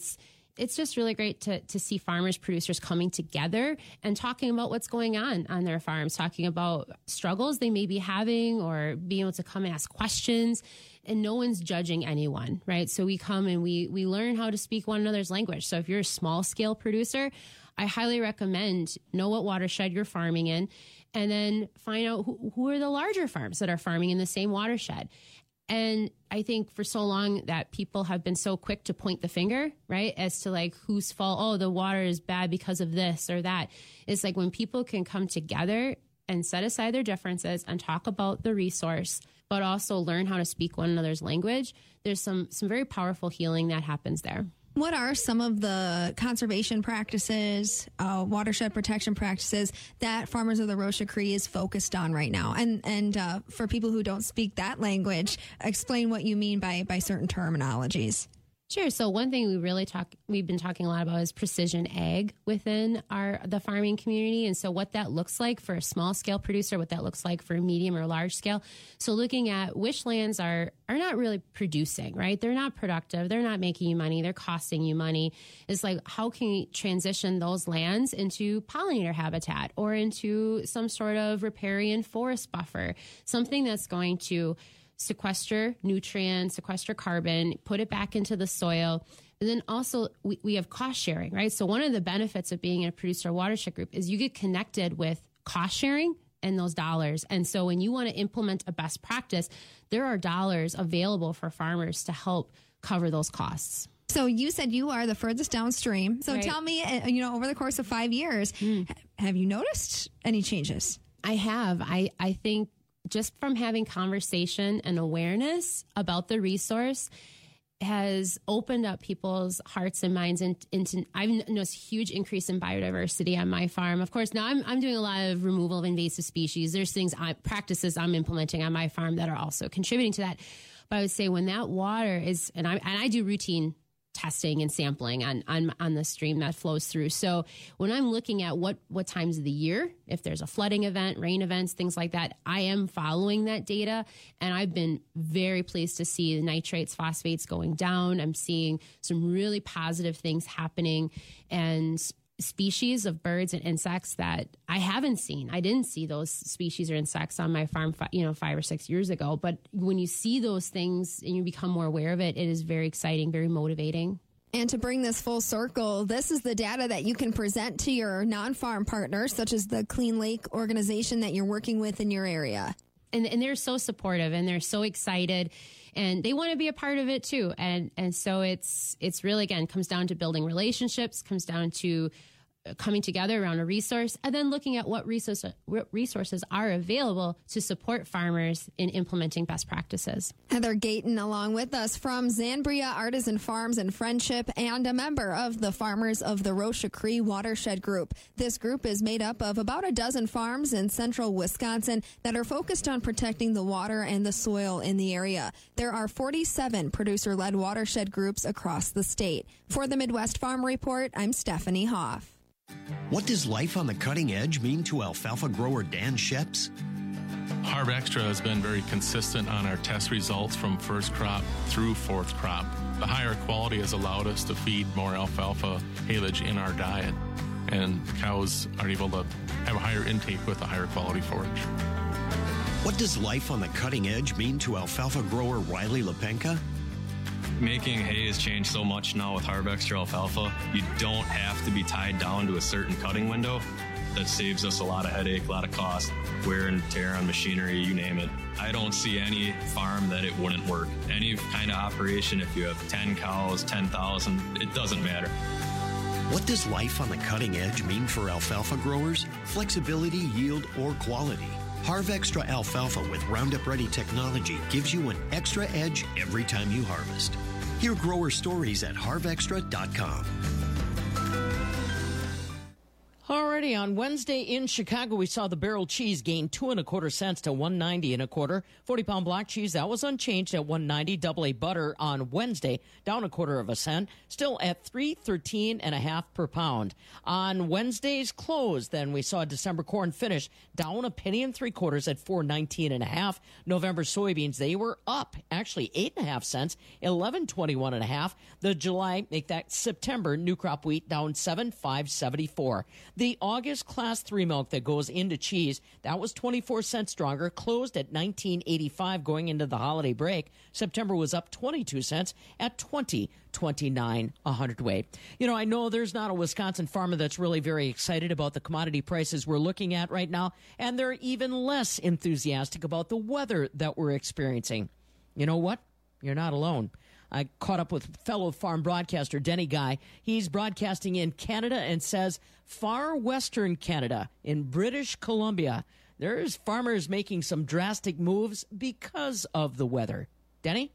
it's just really great to, to see farmers, producers coming together and talking about what's going on on their farms, talking about struggles they may be having or being able to come and ask questions. And no one's judging anyone, right? So we come and we we learn how to speak one another's language. So if you're a small scale producer, I highly recommend know what watershed you're farming in, and then find out who, who are the larger farms that are farming in the same watershed. And I think for so long that people have been so quick to point the finger, right, as to like whose fault, oh, the water is bad because of this or that. It's like when people can come together and set aside their differences and talk about the resource, but also learn how to speak one another's language, there's some some very powerful healing that happens there. What are some of the conservation practices, uh, watershed protection practices that Farmers of the Rocha Cree is focused on right now? And and uh, for people who don't speak that language, explain what you mean by by certain terminologies. Sure. So one thing we really talk, we've been talking a lot about is precision ag within our the farming community, and so what that looks like for a small scale producer, what that looks like for a medium or large scale. So looking at which lands are are not really producing, right? They're not productive. They're not making you money. They're costing you money. It's like, how can we transition those lands into pollinator habitat or into some sort of riparian forest buffer, something that's going to sequester nutrients, sequester carbon, put it back into the soil. And then also we, we have cost sharing, right? So one of the benefits of being in a producer watershed group is you get connected with cost sharing and those dollars. And so when you want to implement a best practice, there are dollars available for farmers to help cover those costs. So you said you are the furthest downstream. So right. Tell me, you know, over the course of five years, mm. have you noticed any changes? I have. I, I think just from having conversation and awareness about the resource has opened up people's hearts and minds into, into I've noticed a huge increase in biodiversity on my farm. Of course, now I'm, I'm doing a lot of removal of invasive species. There's things, I, practices I'm implementing on my farm that are also contributing to that. But I would say when that water is, and I, and I do routine testing and sampling on, on on the stream that flows through. So when I'm looking at what what times of the year, if there's a flooding event, rain events, things like that, I am following that data, and I've been very pleased to see the nitrates, phosphates going down. I'm seeing some really positive things happening, and species of birds and insects that I haven't seen. I didn't see those species or insects on my farm, you know, five or six years ago. But when you see those things and you become more aware of it, it is very exciting, very motivating. And to bring this full circle, this is the data that you can present to your non-farm partners, such as the Clean Lake organization that you're working with in your area. And, and they're so supportive and they're so excited. And they want to be a part of it too. And and so it's it's really, again, comes down to building relationships, comes down to coming together around a resource, and then looking at what resource, resources are available to support farmers in implementing best practices. Heather Gayton along with us from Zambria Artisan Farms and Friendship, and a member of the Farmers of the Rocha Cree Watershed Group. This group is made up of about a dozen farms in central Wisconsin that are focused on protecting the water and the soil in the area. There are forty-seven producer-led watershed groups across the state. For the Midwest Farm Report, I'm Stephanie Hoff. What does life on the cutting edge mean to alfalfa grower Dan Sheps? Harv Extra has been very consistent on our test results from first crop through fourth crop. The higher quality has allowed us to feed more alfalfa haylage in our diet, and cows are able to have a higher intake with a higher quality forage. What does life on the cutting edge mean to alfalfa grower Riley Lepenka? Making hay has changed so much now with Harv Extra Alfalfa. You don't have to be tied down to a certain cutting window. That saves us a lot of headache, a lot of cost, wear and tear on machinery, you name it. I don't see any farm that it wouldn't work. Any kind of operation, if you have ten cows, ten thousand, it doesn't matter. What does life on the cutting edge mean for alfalfa growers? Flexibility, yield, or quality? Harv Extra Alfalfa with Roundup Ready technology gives you an extra edge every time you harvest. Hear grower stories at harv extra dot com. Alrighty, on Wednesday in Chicago, we saw the barrel cheese gain two and a quarter cents to one ninety and a quarter. forty pound block cheese, that was unchanged at one ninety. Double A butter on Wednesday, down a quarter of a cent, still at three thirteen and a half per pound. On Wednesday's close, then we saw December corn finish down a penny and three quarters at four nineteen and a half. November soybeans, they were up, actually eight and a half cents, eleven twenty-one and a half. The July, make that September new crop wheat down seven five seventy-four. The August class three milk that goes into cheese, that was twenty-four cents stronger, closed at nineteen eighty-five going into the holiday break. September was up twenty-two cents at twenty twenty-nine a hundredweight. You know, I know there's not a Wisconsin farmer that's really very excited about the commodity prices we're looking at right now, and they're even less enthusiastic about the weather that we're experiencing. You know what? You're not alone. I caught up with fellow farm broadcaster Denny Guy. He's broadcasting in Canada and says far western Canada, in British Columbia, there's farmers making some drastic moves because of the weather. Denny?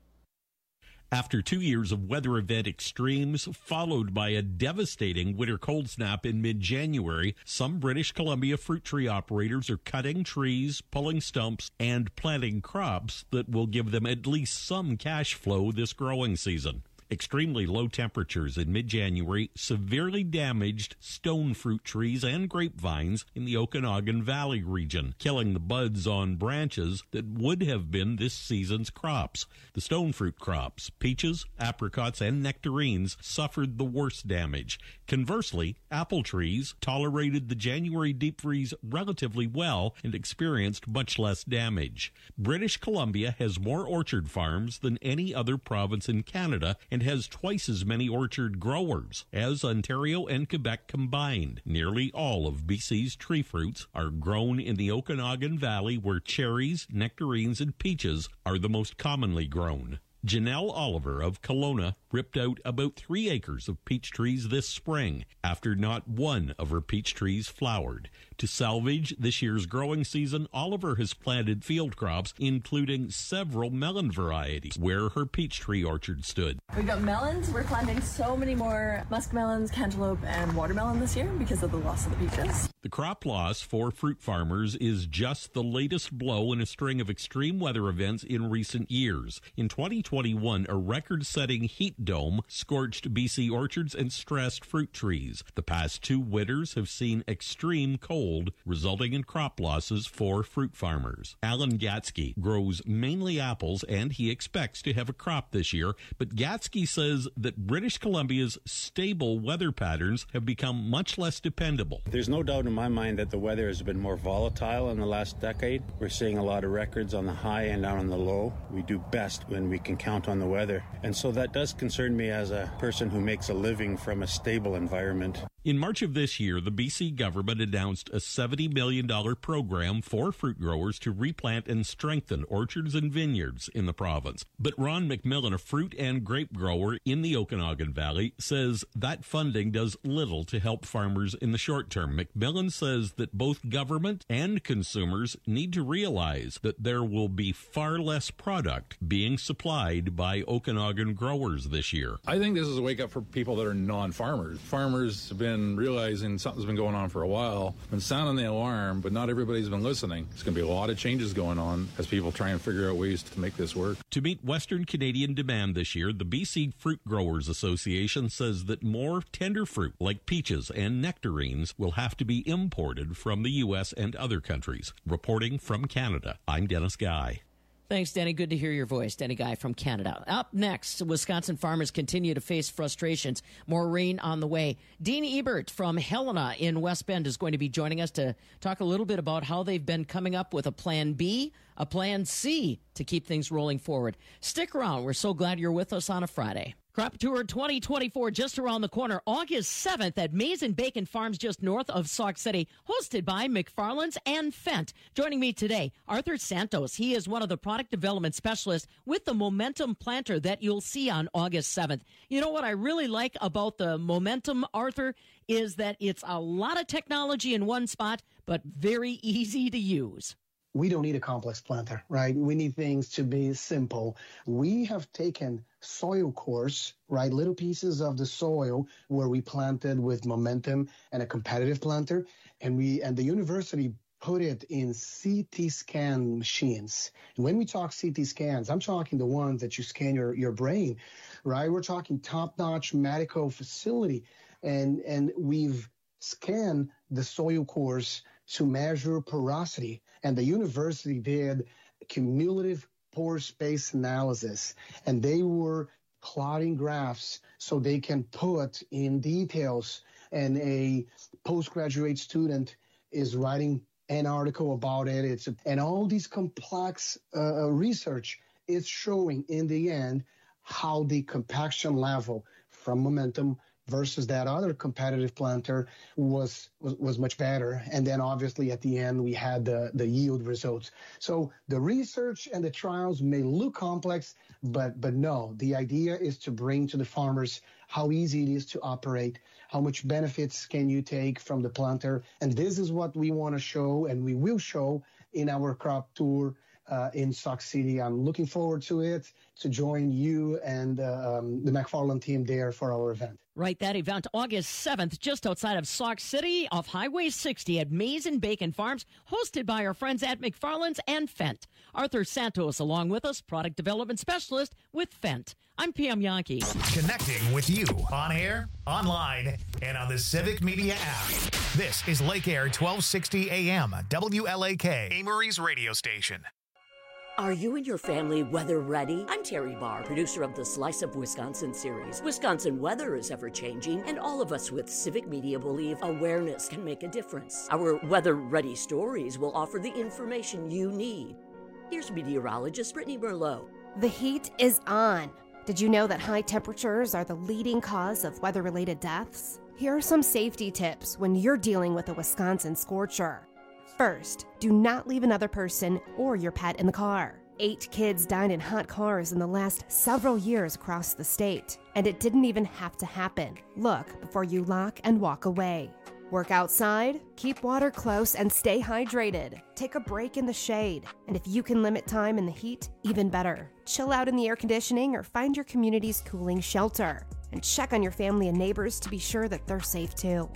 After two years of weather event extremes, followed by a devastating winter cold snap in mid-January, some British Columbia fruit tree operators are cutting trees, pulling stumps, and planting crops that will give them at least some cash flow this growing season. Extremely low temperatures in mid-January severely damaged stone fruit trees and grapevines in the Okanagan Valley region, killing the buds on branches that would have been this season's crops. The stone fruit crops, peaches, apricots, and nectarines suffered the worst damage. Conversely, apple trees tolerated the January deep freeze relatively well and experienced much less damage. British Columbia has more orchard farms than any other province in Canada and has twice as many orchard growers as Ontario and Quebec combined. Nearly all of B C's tree fruits are grown in the Okanagan Valley, where cherries, nectarines, and peaches are the most commonly grown. Janelle Oliver of Kelowna ripped out about three acres of peach trees this spring after not one of her peach trees flowered. To salvage this year's growing season, Oliver has planted field crops, including several melon varieties, where her peach tree orchard stood. We've got melons. We're planting so many more muskmelons, cantaloupe, and watermelon this year because of the loss of the peaches. The crop loss for fruit farmers is just the latest blow in a string of extreme weather events in recent years. In twenty twenty-one, a record-setting heat dome scorched B C orchards and stressed fruit trees. The past two winters have seen extreme cold, resulting in crop losses for fruit farmers. Alan Gatsky grows mainly apples, and he expects to have a crop this year, but Gatsky says that British Columbia's stable weather patterns have become much less dependable. There's no doubt in my mind that the weather has been more volatile in the last decade. We're seeing a lot of records on the high and down on the low. We do best when we can count on the weather, and so that does concern me as a person who makes a living from a stable environment. In March of this year, the B C government announced a seventy million dollars program for fruit growers to replant and strengthen orchards and vineyards in the province. But Ron McMillan, a fruit and grape grower in the Okanagan Valley, says that funding does little to help farmers in the short term. McMillan says that both government and consumers need to realize that there will be far less product being supplied by Okanagan growers this year. I think this is a wake-up for people that are non-farmers. Farmers have been realizing something's been going on for a while, been sounding the alarm, but not everybody's been listening. There's going to be a lot of changes going on as people try and figure out ways to make this work. To meet Western Canadian demand this year, the B C Fruit Growers Association says that more tender fruit like peaches and nectarines will have to be imported from the U S and other countries. Reporting from Canada, I'm Dennis Guy. Thanks, Denny. Good to hear your voice. Denny Guy from Canada. Up next, Wisconsin farmers continue to face frustrations. More rain on the way. Dean Ebert from Helena in West Bend is going to be joining us to talk a little bit about how they've been coming up with a plan B, a plan C to keep things rolling forward. Stick around. We're so glad you're with us on a Friday. Crop Tour twenty twenty-four just around the corner, August seventh at Maize and Bacon Farms just north of Sauk City, hosted by McFarland's and Fendt. Joining me today, Arthur Santos. He is one of the product development specialists with the Momentum planter that you'll see on August seventh. You know what I really like about the Momentum, Arthur, is that it's a lot of technology in one spot, but very easy to use. we don't need a complex planter, right? We need things to be simple. We have taken soil cores, right? Little pieces of the soil where we planted with Momentum and a competitive planter. And we, and the university put it in C T scan machines. And when we talk C T scans, I'm talking the ones that you scan your, your brain, right? We're talking top-notch medical facility. And, and we've scanned the soil cores to measure porosity. And the university did cumulative pore space analysis. And they were plotting graphs so they can put in details. And a postgraduate student is writing an article about it. It's and all these complex uh, research is showing in the end how the compaction level from Momentum versus that other competitive planter was, was was much better. And then obviously at the end we had the, the yield results. So the research and the trials may look complex, but but no, the idea is to bring to the farmers how easy it is to operate, how much benefits can you take from the planter. And this is what we want to show, and we will show in our crop tour uh, in Sauk City. I'm looking forward to it, to join you and uh, um, the McFarland team there for our event. Right, that event, August seventh, just outside of Sauk City, off Highway sixty at Maize and Bacon Farms, hosted by our friends at McFarland's and Fendt. Arthur Santos along with us, Product Development Specialist with Fendt. I'm Pam Yankee. Connecting with you on air, online, and on the Civic Media app. This is Lake Air twelve sixty A M, W L A K, Amory's radio station. Are you and your family weather ready? I'm Terry Barr, producer of the Slice of Wisconsin series. Wisconsin weather is ever changing, and all of us with Civic Media believe awareness can make a difference. Our weather ready stories will offer the information you need. Here's meteorologist Brittany Merlot. The heat is on. Did you know that high temperatures are the leading cause of weather-related deaths? Here are some safety tips when you're dealing with a Wisconsin scorcher. First, do not leave another person or your pet in the car. Eight kids died in hot cars in the last several years across the state, and it didn't even have to happen. Look before you lock and walk away. Work outside, keep water close, and stay hydrated. Take a break in the shade, and if you can limit time in the heat, even better. Chill out in the air conditioning or find your community's cooling shelter, and check on your family and neighbors to be sure that they're safe too.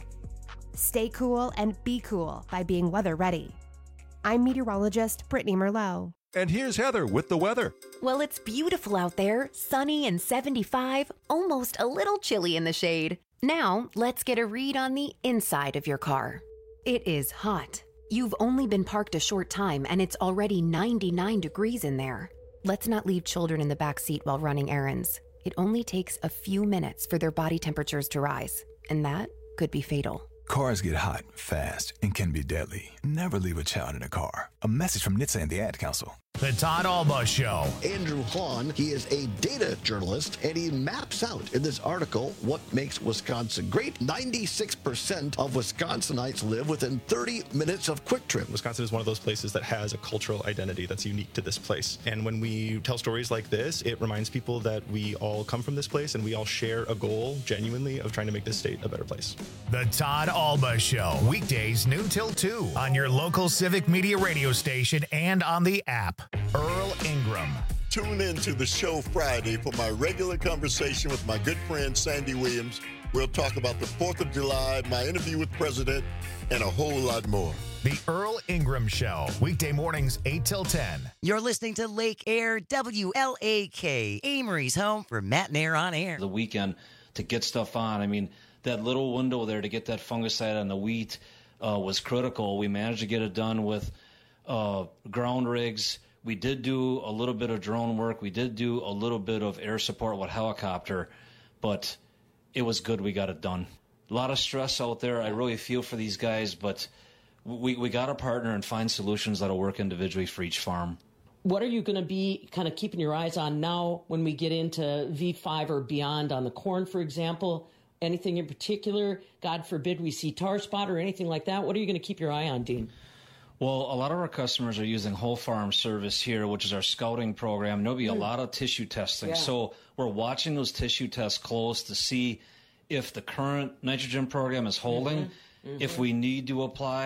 Stay cool and be cool by being weather ready. I'm meteorologist Brittany Merlot. And here's Heather with the weather. Well, it's beautiful out there, sunny and seventy-five, almost a little chilly in the shade. Now, let's get a read on the inside of your car. It is hot. You've only been parked a short time and it's already ninety-nine degrees in there. Let's not leave children in the back seat while running errands. It only takes a few minutes for their body temperatures to rise, and that could be fatal. Cars get hot, fast, and can be deadly. Never leave a child in a car. A message from N H T S A and the Ad Council. The Todd Alba Show. Andrew Hahn, he is a data journalist, and he maps out in this article what makes Wisconsin great. ninety-six percent of Wisconsinites live within thirty minutes of Quick Trip. Wisconsin is one of those places that has a cultural identity that's unique to this place. And when we tell stories like this, it reminds people that we all come from this place and we all share a goal, genuinely, of trying to make this state a better place. The Todd Alba Show. Weekdays noon till two on your local Civic Media radio station and on the app. Earl Ingram. Tune in to the show Friday for my regular conversation with my good friend Sandy Williams. We'll talk about the fourth of July, my interview with the president, and a whole lot more. The Earl Ingram Show. Weekday mornings, eight till ten. You're listening to Lake Air, W L A K, Amory's home for Matt and Air on Air. The weekend to get stuff on. I mean, that little window there to get that fungicide on the wheat uh, was critical. We managed to get it done with uh, ground rigs. We did do a little bit of drone work. We did do a little bit of air support with helicopter, but it was good we got it done. A lot of stress out there. I really feel for these guys, but we, we got to partner and find solutions that'll work individually for each farm. What are you going to be kind of keeping your eyes on now when we get into V five or beyond on the corn, for example? Anything in particular? God forbid we see tar spot or anything like that. What are you going to keep your eye on, Dean? Well, a lot of our customers are using Whole Farm Service here, which is our scouting program. There'll be a Mm. lot of tissue testing. Yeah. So we're watching those tissue tests close to see if the current nitrogen program is holding, Mhm. Mhm. if we need to apply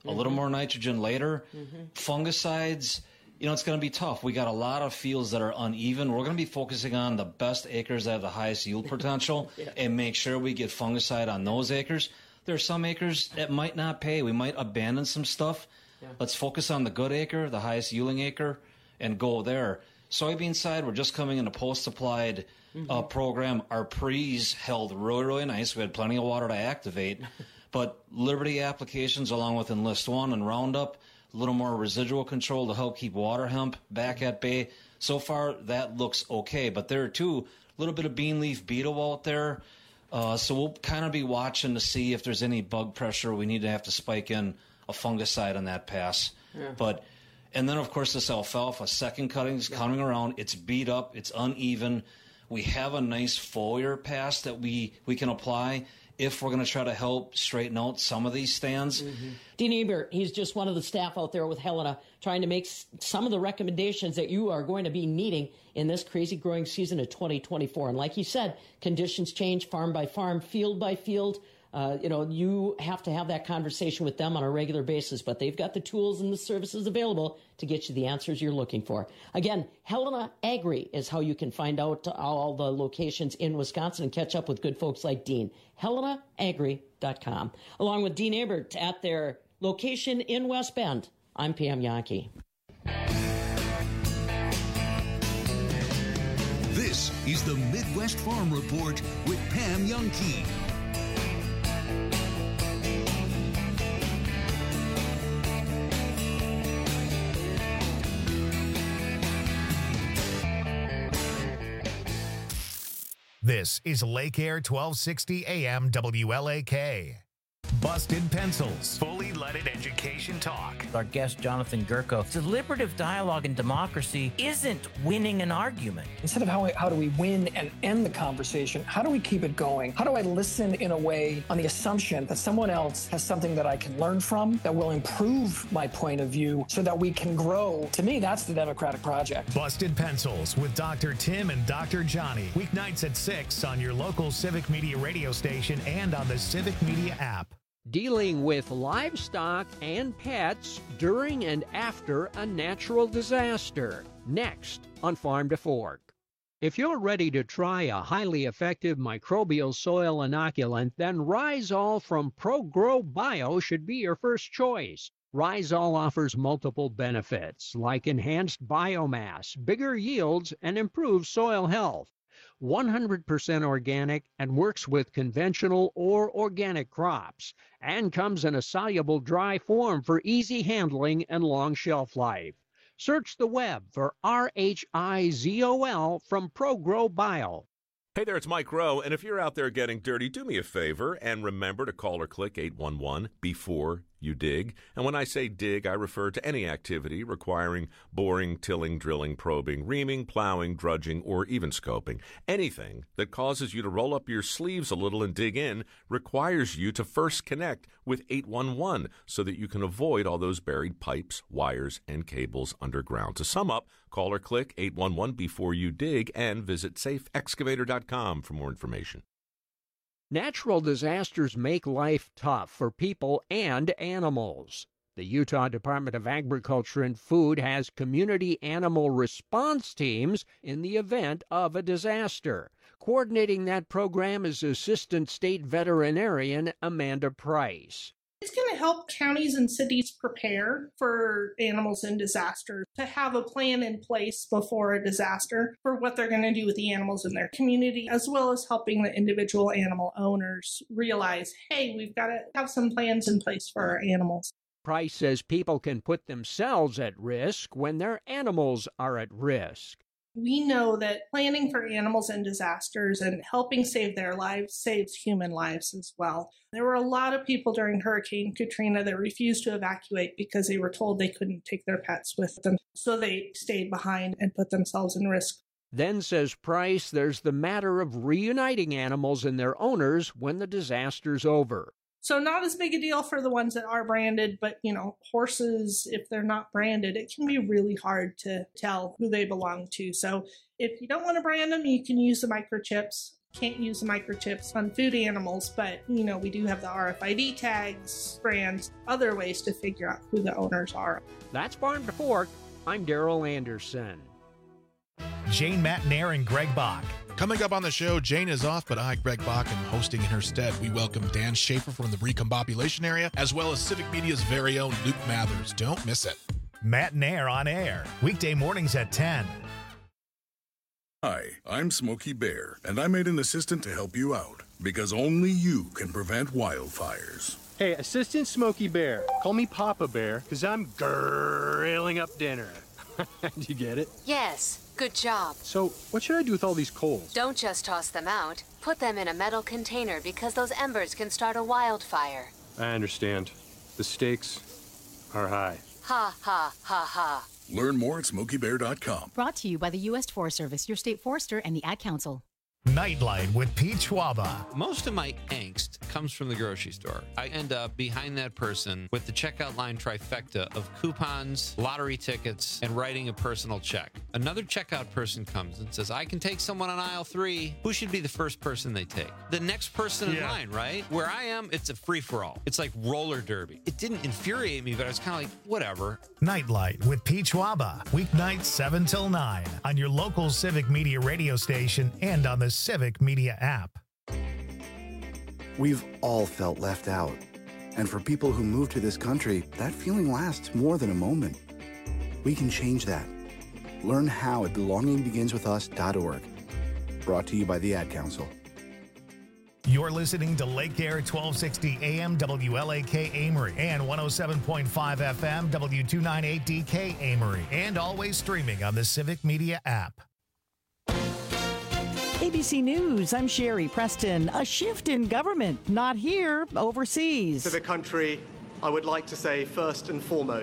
a little more nitrogen later. Mm-hmm. Fungicides, you know, it's going to be tough. We got a lot of fields that are uneven. We're going to be focusing on the best acres that have the highest yield potential yeah. and make sure we get fungicide on those acres. There are some acres that might not pay. We might abandon some stuff. Yeah. Let's focus on the good acre, the highest yielding acre, and go there. Soybean side, we're just coming in a post-applied mm-hmm. uh, program. Our pre's held really, really nice. We had plenty of water to activate. But Liberty applications along with Enlist One and Roundup, a little more residual control to help keep water hemp back at bay. So far, that looks okay. But there are too, a little bit of bean leaf beetle out there. Uh, so we'll kind of be watching to see if there's any bug pressure. We need to have to spike in a fungicide on that pass. Yeah. But and then, of course, this alfalfa second cutting is yeah. coming around. It's beat up. It's uneven. We have a nice foliar pass that we, we can apply if we're going to try to help straighten out some of these stands. Mm-hmm. Dean Ebert, he's just one of the staff out there with Helena trying to make s- some of the recommendations that you are going to be needing in this crazy growing season of twenty twenty-four. And like he said, conditions change farm by farm, field by field. Uh, you know, you have to have that conversation with them on a regular basis, but they've got the tools and the services available to get you the answers you're looking for. Again, Helena Agri is how you can find out all the locations in Wisconsin and catch up with good folks like Dean. helena agri dot com. Along with Dean Ebert at their location in West Bend, I'm Pam Yankee. This is the Midwest Farm Report with Pam Yankee. This is Lake Air twelve sixty A M W L A K. Busted Pencils, fully leaded education talk. Our guest, Jonathan Gurko, deliberative dialogue and democracy isn't winning an argument. Instead of how, we, how do we win and end the conversation, how do we keep it going? How do I listen in a way on the assumption that someone else has something that I can learn from, that will improve my point of view so that we can grow? To me, that's the democratic project. Busted Pencils with Doctor Tim and Doctor Johnny. Weeknights at six on your local Civic Media radio station and on the Civic Media app. Dealing with livestock and pets during and after a natural disaster. Next on Farm to Fork. If you're ready to try a highly effective microbial soil inoculant, then Rhizol from ProGrow Bio should be your first choice. Rhizol offers multiple benefits like enhanced biomass, bigger yields, and improved soil health. one hundred percent organic and works with conventional or organic crops, and comes in a soluble dry form for easy handling and long shelf life. Search the web for R H I Z O L from ProGrow Bio. Hey there, it's Mike Rowe, and if you're out there getting dirty, do me a favor and remember to call or click eight one one before you dig. And when I say dig, I refer to any activity requiring boring, tilling, drilling, probing, reaming, plowing, drudging, or even scoping. Anything that causes you to roll up your sleeves a little and dig in requires you to first connect with eight one one so that you can avoid all those buried pipes, wires, and cables underground. To sum up, call or click eight one one before you dig and visit safe excavator dot com for more information. Natural disasters make life tough for people and animals. The Utah Department of Agriculture and Food has community animal response teams in the event of a disaster. Coordinating that program is Assistant State Veterinarian Amanda Price. It's going to help counties and cities prepare for animals in disaster, to have a plan in place before a disaster for what they're going to do with the animals in their community, as well as helping the individual animal owners realize, hey, we've got to have some plans in place for our animals. Price says people can put themselves at risk when their animals are at risk. We know that planning for animals in disasters and helping save their lives saves human lives as well. There were a lot of people during Hurricane Katrina that refused to evacuate because they were told they couldn't take their pets with them. So they stayed behind and put themselves in risk. Then, says Price, there's the matter of reuniting animals and their owners when the disaster's over. So not as big a deal for the ones that are branded, but, you know, horses, if they're not branded, it can be really hard to tell who they belong to. So if you don't want to brand them, you can use the microchips. can't use microchips on food animals, but, you know, we do have the R F I D tags, brands, other ways to figure out who the owners are. That's Farm to Fork. I'm Daryl Anderson. Jane Matnair and Greg Bach. Coming up on the show, Jane is off, but I, Greg Bach, am hosting in her stead. We welcome Dan Schaefer from the Recombobulation area, as well as Civic Media's very own Luke Mathers. Don't miss it. Matnair on air, weekday mornings at ten. Hi, I'm Smokey Bear, and I made an assistant to help you out, because only you can prevent wildfires. Hey, Assistant Smokey Bear, call me Papa Bear, because I'm grilling up dinner. Do you get it? Yes, good job. So, what should I do with all these coals? Don't just toss them out. Put them in a metal container because those embers can start a wildfire. I understand. The stakes are high. Ha, ha, ha, ha. Learn more at smokey bear dot com. Brought to you by the U S Forest Service, your state forester, and the Ad Council. Nightlight with Pete Schwaba. Most of my angst comes from the grocery store. I end up behind that person with the checkout line trifecta of coupons, lottery tickets, and writing a personal check. Another checkout person comes and says, I can take someone on aisle three. Who should be the first person they take? The next person in Yeah. line, right? Where I am, it's a free-for-all. It's like roller derby. It didn't infuriate me, but I was kind of like, whatever. Nightlight with Pete Schwaba. Weeknights seven till nine on your local Civic Media radio station and on the Civic Media app. We've all felt left out. And for people who move to this country, that feeling lasts more than a moment. We can change that. Learn how at belonging begins with us dot org. Brought to you by the Ad Council. You're listening to Lake Air twelve sixty A M W L A K Amory and one oh seven point five F M W two ninety-eight D K Amory, and always streaming on the Civic Media app. A B C News, I'm Sherry Preston. A shift in government, not here, overseas. To the country, I would like to say first and foremost,